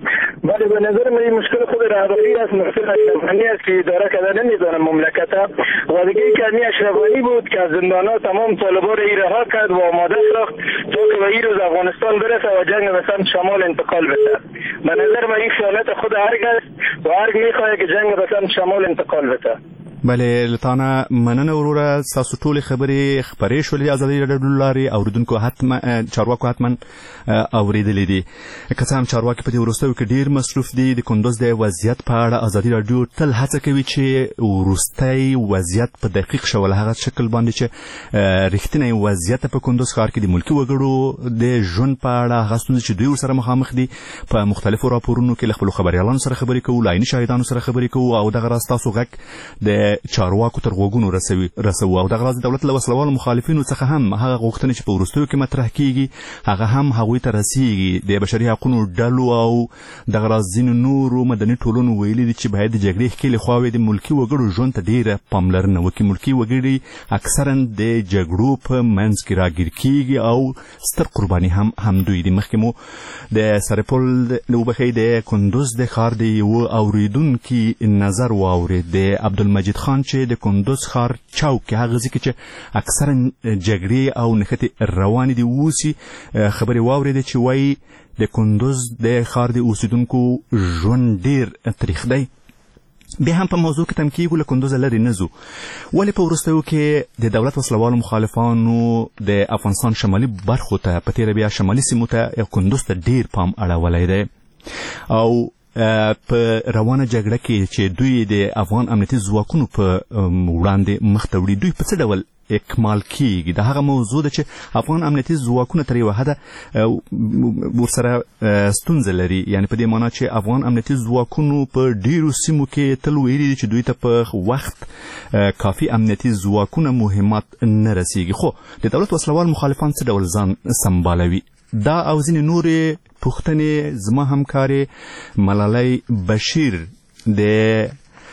بله به نظر من مشکل خود رهبری است، مشکل اشرفانی است که اداره کردن نمیدانم مملکت و دیگه کمی اشرفانی بود که از زندانات تمام طالبان را رها کرد و آماده ساخت تا که به این روز افغانستان برسه و جنگ به سمت شمال انتقال بده. به نظر من این خیانت خود ارگ است و ارگ میخواد که جنگ به سمت شمال انتقال بده. بله لطانه مننه وروره ستاسو ټولې خبرې خپرې شولې ازادي راډیو له لارې اوریدونکو چارواکو حتما اوریدلې دي که څه هم چارواکي په دې وروستیو کې ډېر مصروف دي د کندوز د وضعیت په اړه ازادي راډیو تل هڅه کوي چې وروستی وضعیت په دقیق شول هغه شکل باندې چې رښتینی وضعیت په کندوز ښار کې د ملکي وګړو د ژوند په اړه هغه ستونزې چې دوی ورسره مخامخ دي په مختلفو راپورونو کې له خپلو خبریالانو سره خبرې کوو له عیني شاهدانو سره خبرې کوو او دغه راز تاسو غږ د چارواکو تر غوږونو رسوو او دغه راز د دولت له وسلوالو مخالفینو څخه هم هغه غوښتنې چې په وروستیو کې مطرح کیږي هغه هم هغوی ته رسیږي د بشري حقونو ډلو او دغه راز ځینو نورو مدني ټولنو ویلي دي چې باید د جګړې ښکېلې خواوې د ملکي وګړو ژوند ته ډېره پاملرنه وکړي. ملکي وګړي اکثرا د جګړو په منځ کې راګیر کیږي او ستر قرباني هم دوی دي. مخکې مو د سرپل وبښئ د کندوز د ښار د یوه اوریدونکي نظر واورېد د عبدالمجید خان چې د کندوز ښار چوک کې هغه ځای کې چې اکثرا جګړې او نښتې روانې دي اوسي خبرې واورېدې چې وایي د کندوز د ښار د اوسیدونکو ژوند ډېر تریخ دی. بیا هم په موضوع کې تم کېږو له کندوزه لرې نه ځو ولې په وروستیو کې د دولت وسلوالو مخالفانو د افغانستان شمالي برخو ته په تېره بیا شمالي سیمو ته کندوز ته ډېر پام اړولی دی او په روانه جګړه کې چې دوی د افغان امنیتي ځواکونو په وړاندې مخ ته وړي دوی په څه ډول اکمال کیږي دا هغه موضوع ده چې افغان امنیتي ځواکونه تر یوه حده ورسره ستونزه لري یعنی په دې معنا چې افغان امنیتي ځواکونو په ډیرو سیمو کې تل ویلي دي چې دوی ته په وخت کافي امنیتي ځواکونه مهمات نه رسیږي خو د دولت وسلوال مخالفان څه ډول ځان سمبالوي دا او ځینې نورې پوښتنې زما همکارې ملالۍ بشیر د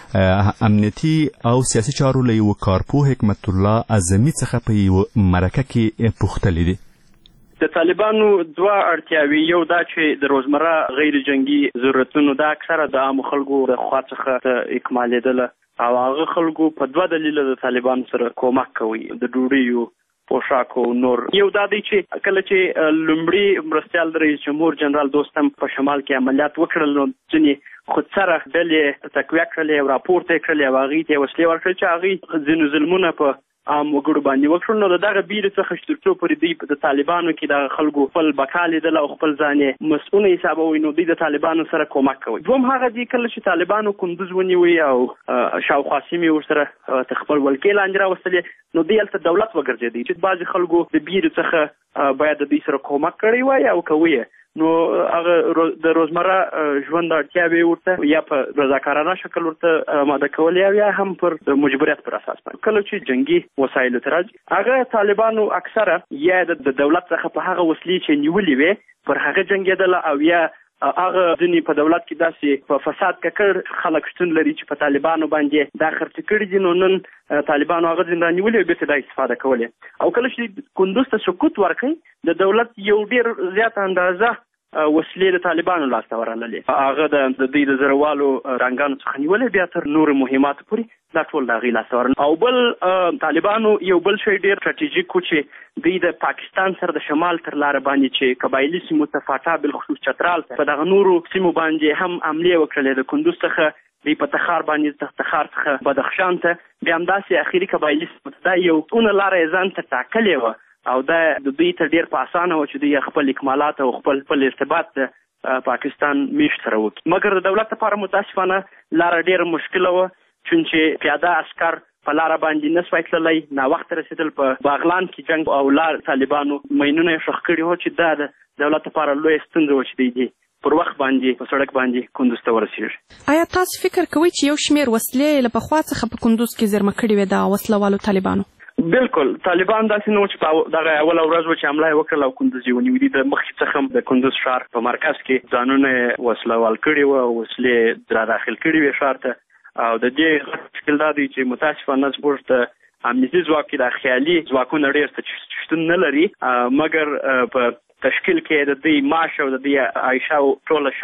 امنیتي او سیاسي چارو له یوه کارپوه حکمت الله اعظمي څخه په یوه مرکه کې پوښتلې دي. د طالبانو دوه اړتیاوې یو دا چې د روزمره غیر جنگي ضرورتونو دا اکثره د عامو خلکو د خوا څخه اکمالېدله او هغه خلکو په دوه دلیله د طالبانو سره کومک کوي د ډوډیو پوشاکو نور یو دا دی چې کله چې لومړي مرستیال د رئیس جمهور جنرال دوستم په شمال کې عملیات وکړل نو ځینې خودسره ډلې تقویه کړلې او راپورته یې کړلې او هغوی ته یې وسلې ورکړلې چې هغوی ځینو ظلمونه په عام وګړو باندې وکړل نو د دغه بیرې څخه چې تر څو پورې دوی د طالبانو کې دغه خلکو خپل بقا لیدل او خپل ځان یې مسؤونه حسابوي نو دوی د طالبانو سره کومک کوي. دوم هغه دی کله چې طالبانو کندوز ونیوي او شاوخوا سیمې ورسره ته خپل ولکې لاندې راوستلې نو دوی هلته دولت وګرځېدی چې بعضې خلکو د بیرې څخه باید د دوی سره کومک کړی وای او کوي نو هغه د روزمره ژوند اړتیاوې ورته یا په رضاکارانه شکل ورته آماده کول یا هم پر د مجبوریت پر اساس باندې کله چې جنگي وسایلو ته راځي هغه طالبانو اکثره یا د دولت څخه په هغه وسلې چې نیولې وې پر هغه جنګېدله او یا هغه ځینې په دولت کې داسې په فساد ککړ خلک شتون لري چې په طالبانو باندې دا خرڅ کړي دي نو نن طالبانو هغه ځین رانیولې او بېرته دا استفاده کولې او کله چې کندوز ته سقوط ورکړي د دولت یو ډېر زیاته اندازه وسلې د طالبانو لاسته ورغللې هغه د دوی د زرهوالو رنګانو څخه نیولې بیا تر نورو مهماتو پورې دا ټول د هغوی لاسته ورغلل او بل طالبانو یو بل شی ډېر سټراټیژیک و چې دوی د پاکستان سره د شمال تر لاره باندې چې قبایلي سیمو ته فاټا بالخصوص چترال په دغه نورو سیمو باندې هم حملې وکړلې د کندوز څخه دوی په تخار باندې تخار څخه بدخشان ته بیا همداسې اخري قبایلي سیمو ته دا یو اونه لاره یې ځان ته ټاکلې وه او دا د دوی ته ډېر په اسانه و چې دوی خپل اکمالات او خپل ارتباط د پاکستان میشت سره وکړي مګر د دولت لپاره متاسفانه لاره ډېره مشکله وه چونچې پیاده عسکر په لاره باندې نه سوای تللی ناوخته رسېدل په باغلان کې جنګ او لار طالبانو مینونه یې ښخ کړي وو چې دا د دولت لپاره لویه ستونزه وه چې دوی پر وخت باندې په سړک باندې کندوز ته ورسېږي. آیا تاسو فکر کوئ چې یو شمېر وسلې له پخوا څخه په کندوز کې زېرمه کړې وې د وسلوالو طالبانو؟ بالکل طالبان داسې نه و چې په دغه اوله ورځ و چې حمله یې وکړله او کندوز یې ونیولي د مخکې څخه د کندوز ښار په مرکز کې ځانونه یې وسلوال کړي وه او وسلې را داخل کړي وې ښار ته او د دې مشکل دا دی چې متاسفانه زموږ د امنیتي ځواک کې د خیالي ځواکونه ډېر شتون نه لري مګر په تشکیل کې د دوی معاش او د دوی عایشه او ټوله شان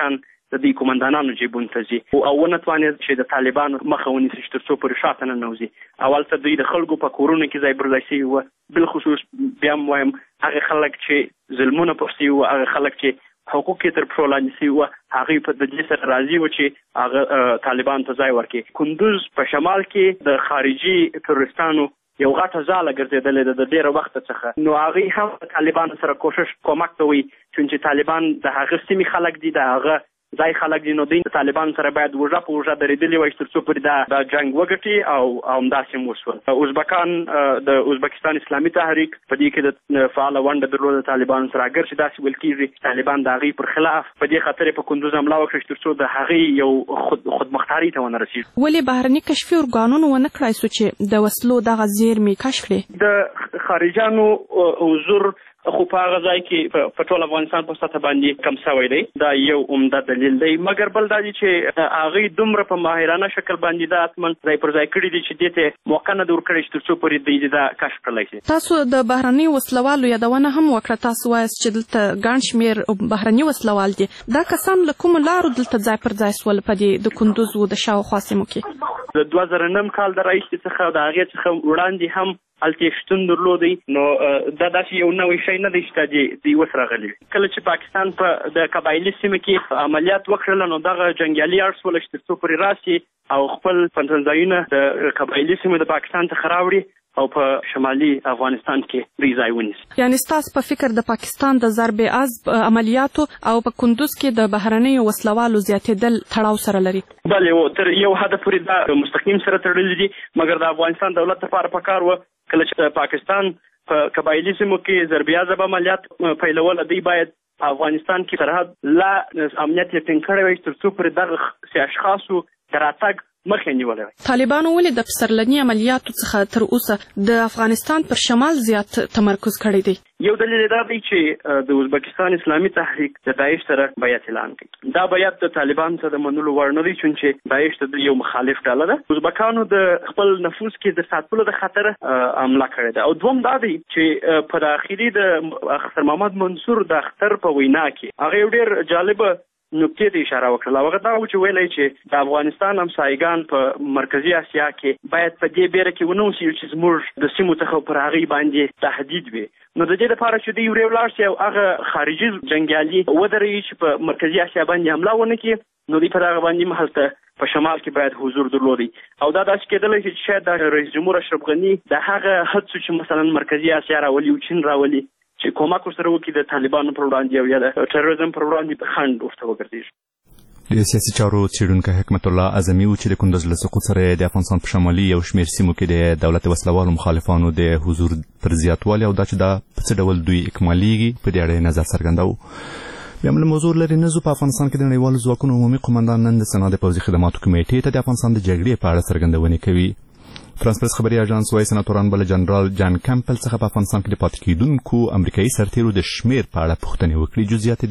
د دې قومندانانو جیبونو ته ځي او ونه توانید چې د طالبانو مخه ونیسي چې تر څو پورې شاته نه نوځي. اول ته دوی د خلکو په کورونو کې ځای پر ځای شوي وو، بالخصوص بیا هم وایم هغه خلک چې ظلمونه پرسي وو، هغه خلک چې حقوق یې تر پښو لاندې شوي وو، هغوی په د دې سره راضي وو چې هغه طالبانو ته ځای ورکړي. کندوز په شمال کې د خارجي تروریستانو یو غټه ځاله ګرځېدلې ده د ډېره وخته څخه، نو هغوی هم طالبانو سره کوشش کومک کوي چې طالبان د هغه سیمې خلک دي، د هغه ځای خلک دي، نو دوی د طالبانو سره باید وژه په وژه درېدلي وای تر څو پورې دا جنګ وګټي او همداسې هم وشول. ازبکان د ازبکستان اسلامي تحریک په دې کې د فعاله ونډه درلوده طالبانو سره، اگر چې داسې ویل کېږي طالبان د هغوی پر خلاف په دې خاطر په کندوز حمله وکړي تر څو د هغوی یو خودمختاري ته ونه رسېږي. ولې بهرني کشفي ارګانونو ونه کړای سو چې د وسلو دغه زیرمې کشف کړي؟ د خارجانو حضور خو په هغه ځای کې په ټول افغانستان په سطح باندې کم شوی دی، دا یو عمده دلیل دی. مګر بل دا دی چې هغوی دومره په ماهرانه شکل باندې دا حتما ځای پر ځای کړي دي چې دې ته موقع نه ده ورکړې چې تر څو پورې دوی دا کشف کړلی شي. تاسو د بهرني وسلوالو یادونه هم وکړه، تاسو وایاست چې دلته ګڼ شمېر بهرني وسلوال دي. دا کسان له کومو لارو دلته ځای پر ځای سول په دې د کندوز و د شاوخوا سیمو کې؟ د 2009 کال د راهیسې څخه د هغې څخه وړاندې هم هلته شتون درلودی، نو دا داسې یو نوی شی نه دی چې دوی اوس راغلي. کله چې پاکستان په د قبایلي سیمه کې عملیات وکړل، نو دغه جنګیالي اړ شول چې تر څو پورې راسي او خپل پنځنځایونه د قبایلي سیمې د پاکستان څخه راوړي او په شمالي افغانستان کې دوی ځای ونیسي. یعنې ستاسو په فکر د پاکستان د ضرب عضب عملیاتو او په کندوز کې د بهرنیو وسلوالو زیاتېدل تړاو سره لري؟ بلې، تر یو حده پورې دا مستقیم سره تړلي دي، مګر د افغانستان دولت لپاره پکار و کله چې پاکستان په قبایلي سیمو کې ضرب عضب عملیات پیلول، دوی باید افغانستان کې سرحد لا امنیت یې ټینګ کړی وای تر څو پورې دغه اشخاصو د راتګ مخه نیولې وای. طالبانو ولې د پسرلني عملیاتو څخه تر اوسه د افغانستان پر شمال زیات تمرکز کړی دی؟ یو دلیل دا دی چې د ازبکستان اسلامي تحریک د داعش سره بیعت اعلان کړي. دا بیعت د طالبانو ته د منلو وړ نه دی چې داعش ته یو مخالف ډله ده. ازبکانو د خپل نفوذ کې د ساتلو د خاطر حمله کړې ده. او دوم دا دی چې په داخلي د اختر محمد منصور د اختر په وینا کې هغه ډېر جالبه نکتې ته اشاره وکړه. هغه دا و چې ویلی چې د افغانستان همسایګان په مرکزي اسیا کې باید په دې بیره کې ونه اوسي چې زموږ د سیمو څخه پر هغوی باندې تهدید وي. نو د دې لپاره چې دوی ورې ولاړ شي او هغه خارجي جنګیالي ودرېږي چې په مرکزي اسیا باندې حمله ونه کړي، نو دوی پر هغه باندې هلته په شمال کې باید حضور درلودي. او دا داسې کېدلی چې شاید د رئیس جمهور اشرف غني د هغه هڅو چې مثلا مرکزي اسیا راولي او چین راولي چې کومک ورسره وکړي د طالبانو پر وړاندې او یا د تروریزم پر وړاندې خنډ ورته وګرځېږي. د سیاسي چارو څېړونکی حکمت الله اعظمي و چې د کندوز له سقوط سره د افغانستان په شمالي یو شمېر سیمو کې د دولت وسلوالو مخالفانو د حضور پر زیاتوالي او دا چې دا په څه ډول دوی اکمالېږي په دې اړه نظر څرګندوو. بیا هم له موضوع لرې نه ځو. په افغانستان کې د نړیوالو ځواکونو عمومي قومندان نن د سنا د پوځي خدماتو کمیټې ته د افغانستان د جګړې په اړه څرګندونې کوي. فرانس پرس خبري اژانس وايي سناتوران بل جنرال جان کمپل څخه په افغانستان کې د پاتې کېدونکو امریکایي سرتیرو د شمیر په اړه پوښتنې وکړي. جزئیات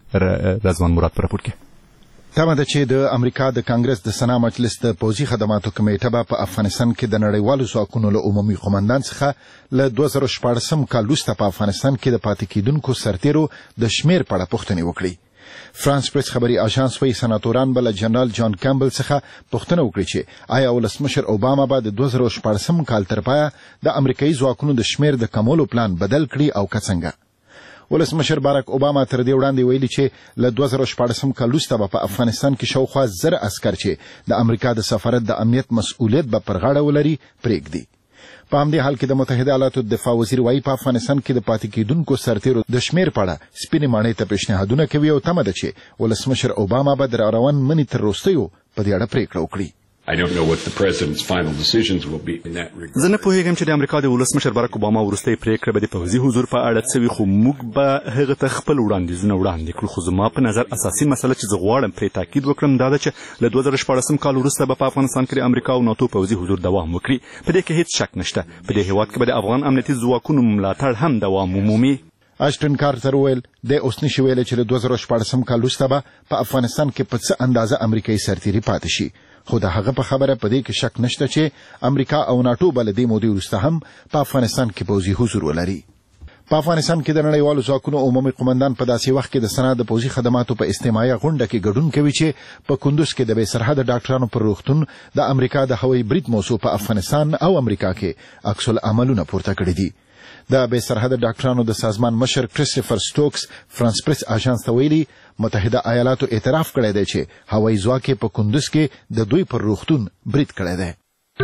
د رضوان مراد په راپور کې. تمه ده چې د امریکا د کانګرس د سنا مجلس د پوځي خدماتو کمیټه به په افغانستان کې د نړیوالو ځواکونو له عمومي قومندان څخه له 2014 کال وروسته په افغانستان کې د پاتې کېدونکو سرتیرو د شمیر په اړه پوښتنې وکړي. فرانس پرس خبري اژانس وايي سناتوران بل جنرال جان کمبل څخه پوښتنه وکړي چې آیا ولسمشر اوباما به د 2014 کال تر پایه د امریکایي ځواکونو د شمیر د کمولو پلان بدل کړي او که څنګه. ولسمشر باراک اوباما تر دې وړاندې ویلي چې له 2014 کال وروسته به په افغانستان کې شاوخوا 1000 عسکر چې د امریکا د سفارت د امنیت مسؤلیت به پر غاړه ولري پرېږدي. په همدې حال کې د متحده ایالاتو دفاع وزیر وايي په افغانستان کې د پاتې کېدونکو سرتیرو د شمیر په اړه سپینې ماڼۍ ته پیشنهادونه کوي او تمه ده چې ولسمشر اوباما به د روان منې تر وروستیو په دې اړه پریکړه وکړي. I don't know what the president's final decisions will be in that regard. زه نه پوهیږم چې د امریکا د ولسمشر باراک اوباما وروستۍ پریکړه به د پوځي حضور په اړه څه وي، خو موږ به هغه ته خپل وړاندیزونه وړاندې کړو. خو زما په نظر اساسي مسله چې زه غواړم پرې تاکید وکړم دا ده چې له 2014 کال وروسته به په افغانستان کې د امریکا او ناتو پوځي حضور دوام وکړي. په دې کې هیڅ شک نشته. په دې هېواد کې به د افغان امنیتي ځواکونو ملاتړ هم دوام ومومي. اشټن کارتر ویل د اوس نشي ویل چې له 2014 کال وروسته به په افغانستان کې په څه اندازه امریکایي سرتیري پاتې شي. خو د هغه په خبره په دې کې شک نشته چې امریکا او ناتو بل دې مودې وروسته هم په افغانستان کې پوځي حضور ولري. په افغانستان کې د نړیوالو ځواکونو عمومي قومندان په داسې وخت کې د سنا د پوځي خدماتو په استماعي غونډه کې ګډون کوي چې په کندوز کې د بې سرحده ډاکټرانو پر روغتون د امریکا د هوایي برید موضوع په افغانستان او امریکا کې عکس العملونه پورته کړي دي. د بې سرحده ډاکټرانو د سازمان مشر کریسټوفر سټوکس فرانس پریس اژانس ته ویلي متحده ایالاتو اعتراف کړی دی چې هوایي ځواک په کندوز کې د دوی پر روغتون برید کړی دی.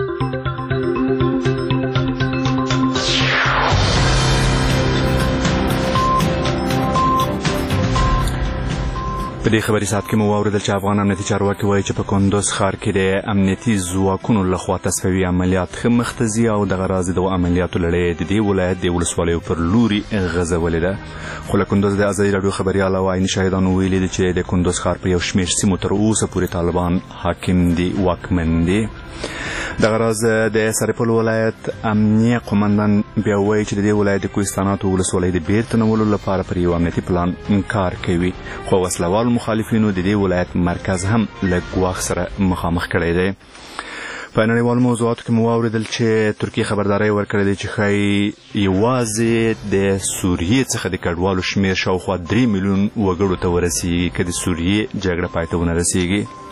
په دې خبري ساعت کې مو واوریدل چې افغان امنیتي چارواکي وایي چې په کندوز ښار کې د امنیتي ځواکونو لخوا تصفیوي عملیات ښه مخته ځي او دغه راز د عملیاتو لړۍ د دې ولایت د ولسوالیو پر لوري غځولې ده. خو له کندوز د ازادي راډیو خبريال او عیني شاهدانو ویلي دي چې د کندوز ښار په یو شمېر سیمو تر اوسه پورې طالبان حاکم دي واکمن دي. دغه راز د سرپل ولایت امنیه قومندان بیا وایي چې د دې ولایت د کوهستاناتو ولسوالۍ د بیرته نولو لپاره پر یو امنیتي پلان کار کوي، خو وسلوالو مخالفینو د دې ولایت مرکز هم له ګواښ سره مخامخ کړی دی. په نړیوالو موضوعاتو کې مو واورېدل چې ترکیه خبرداری ورکړې ده چې ښایي یوازې د سوریې څخه د کډوالو شمېر شاوخوا 3 میلیون وګړو ته ورسیږي که د سوریې جګړه پای ته ونه رسیږي.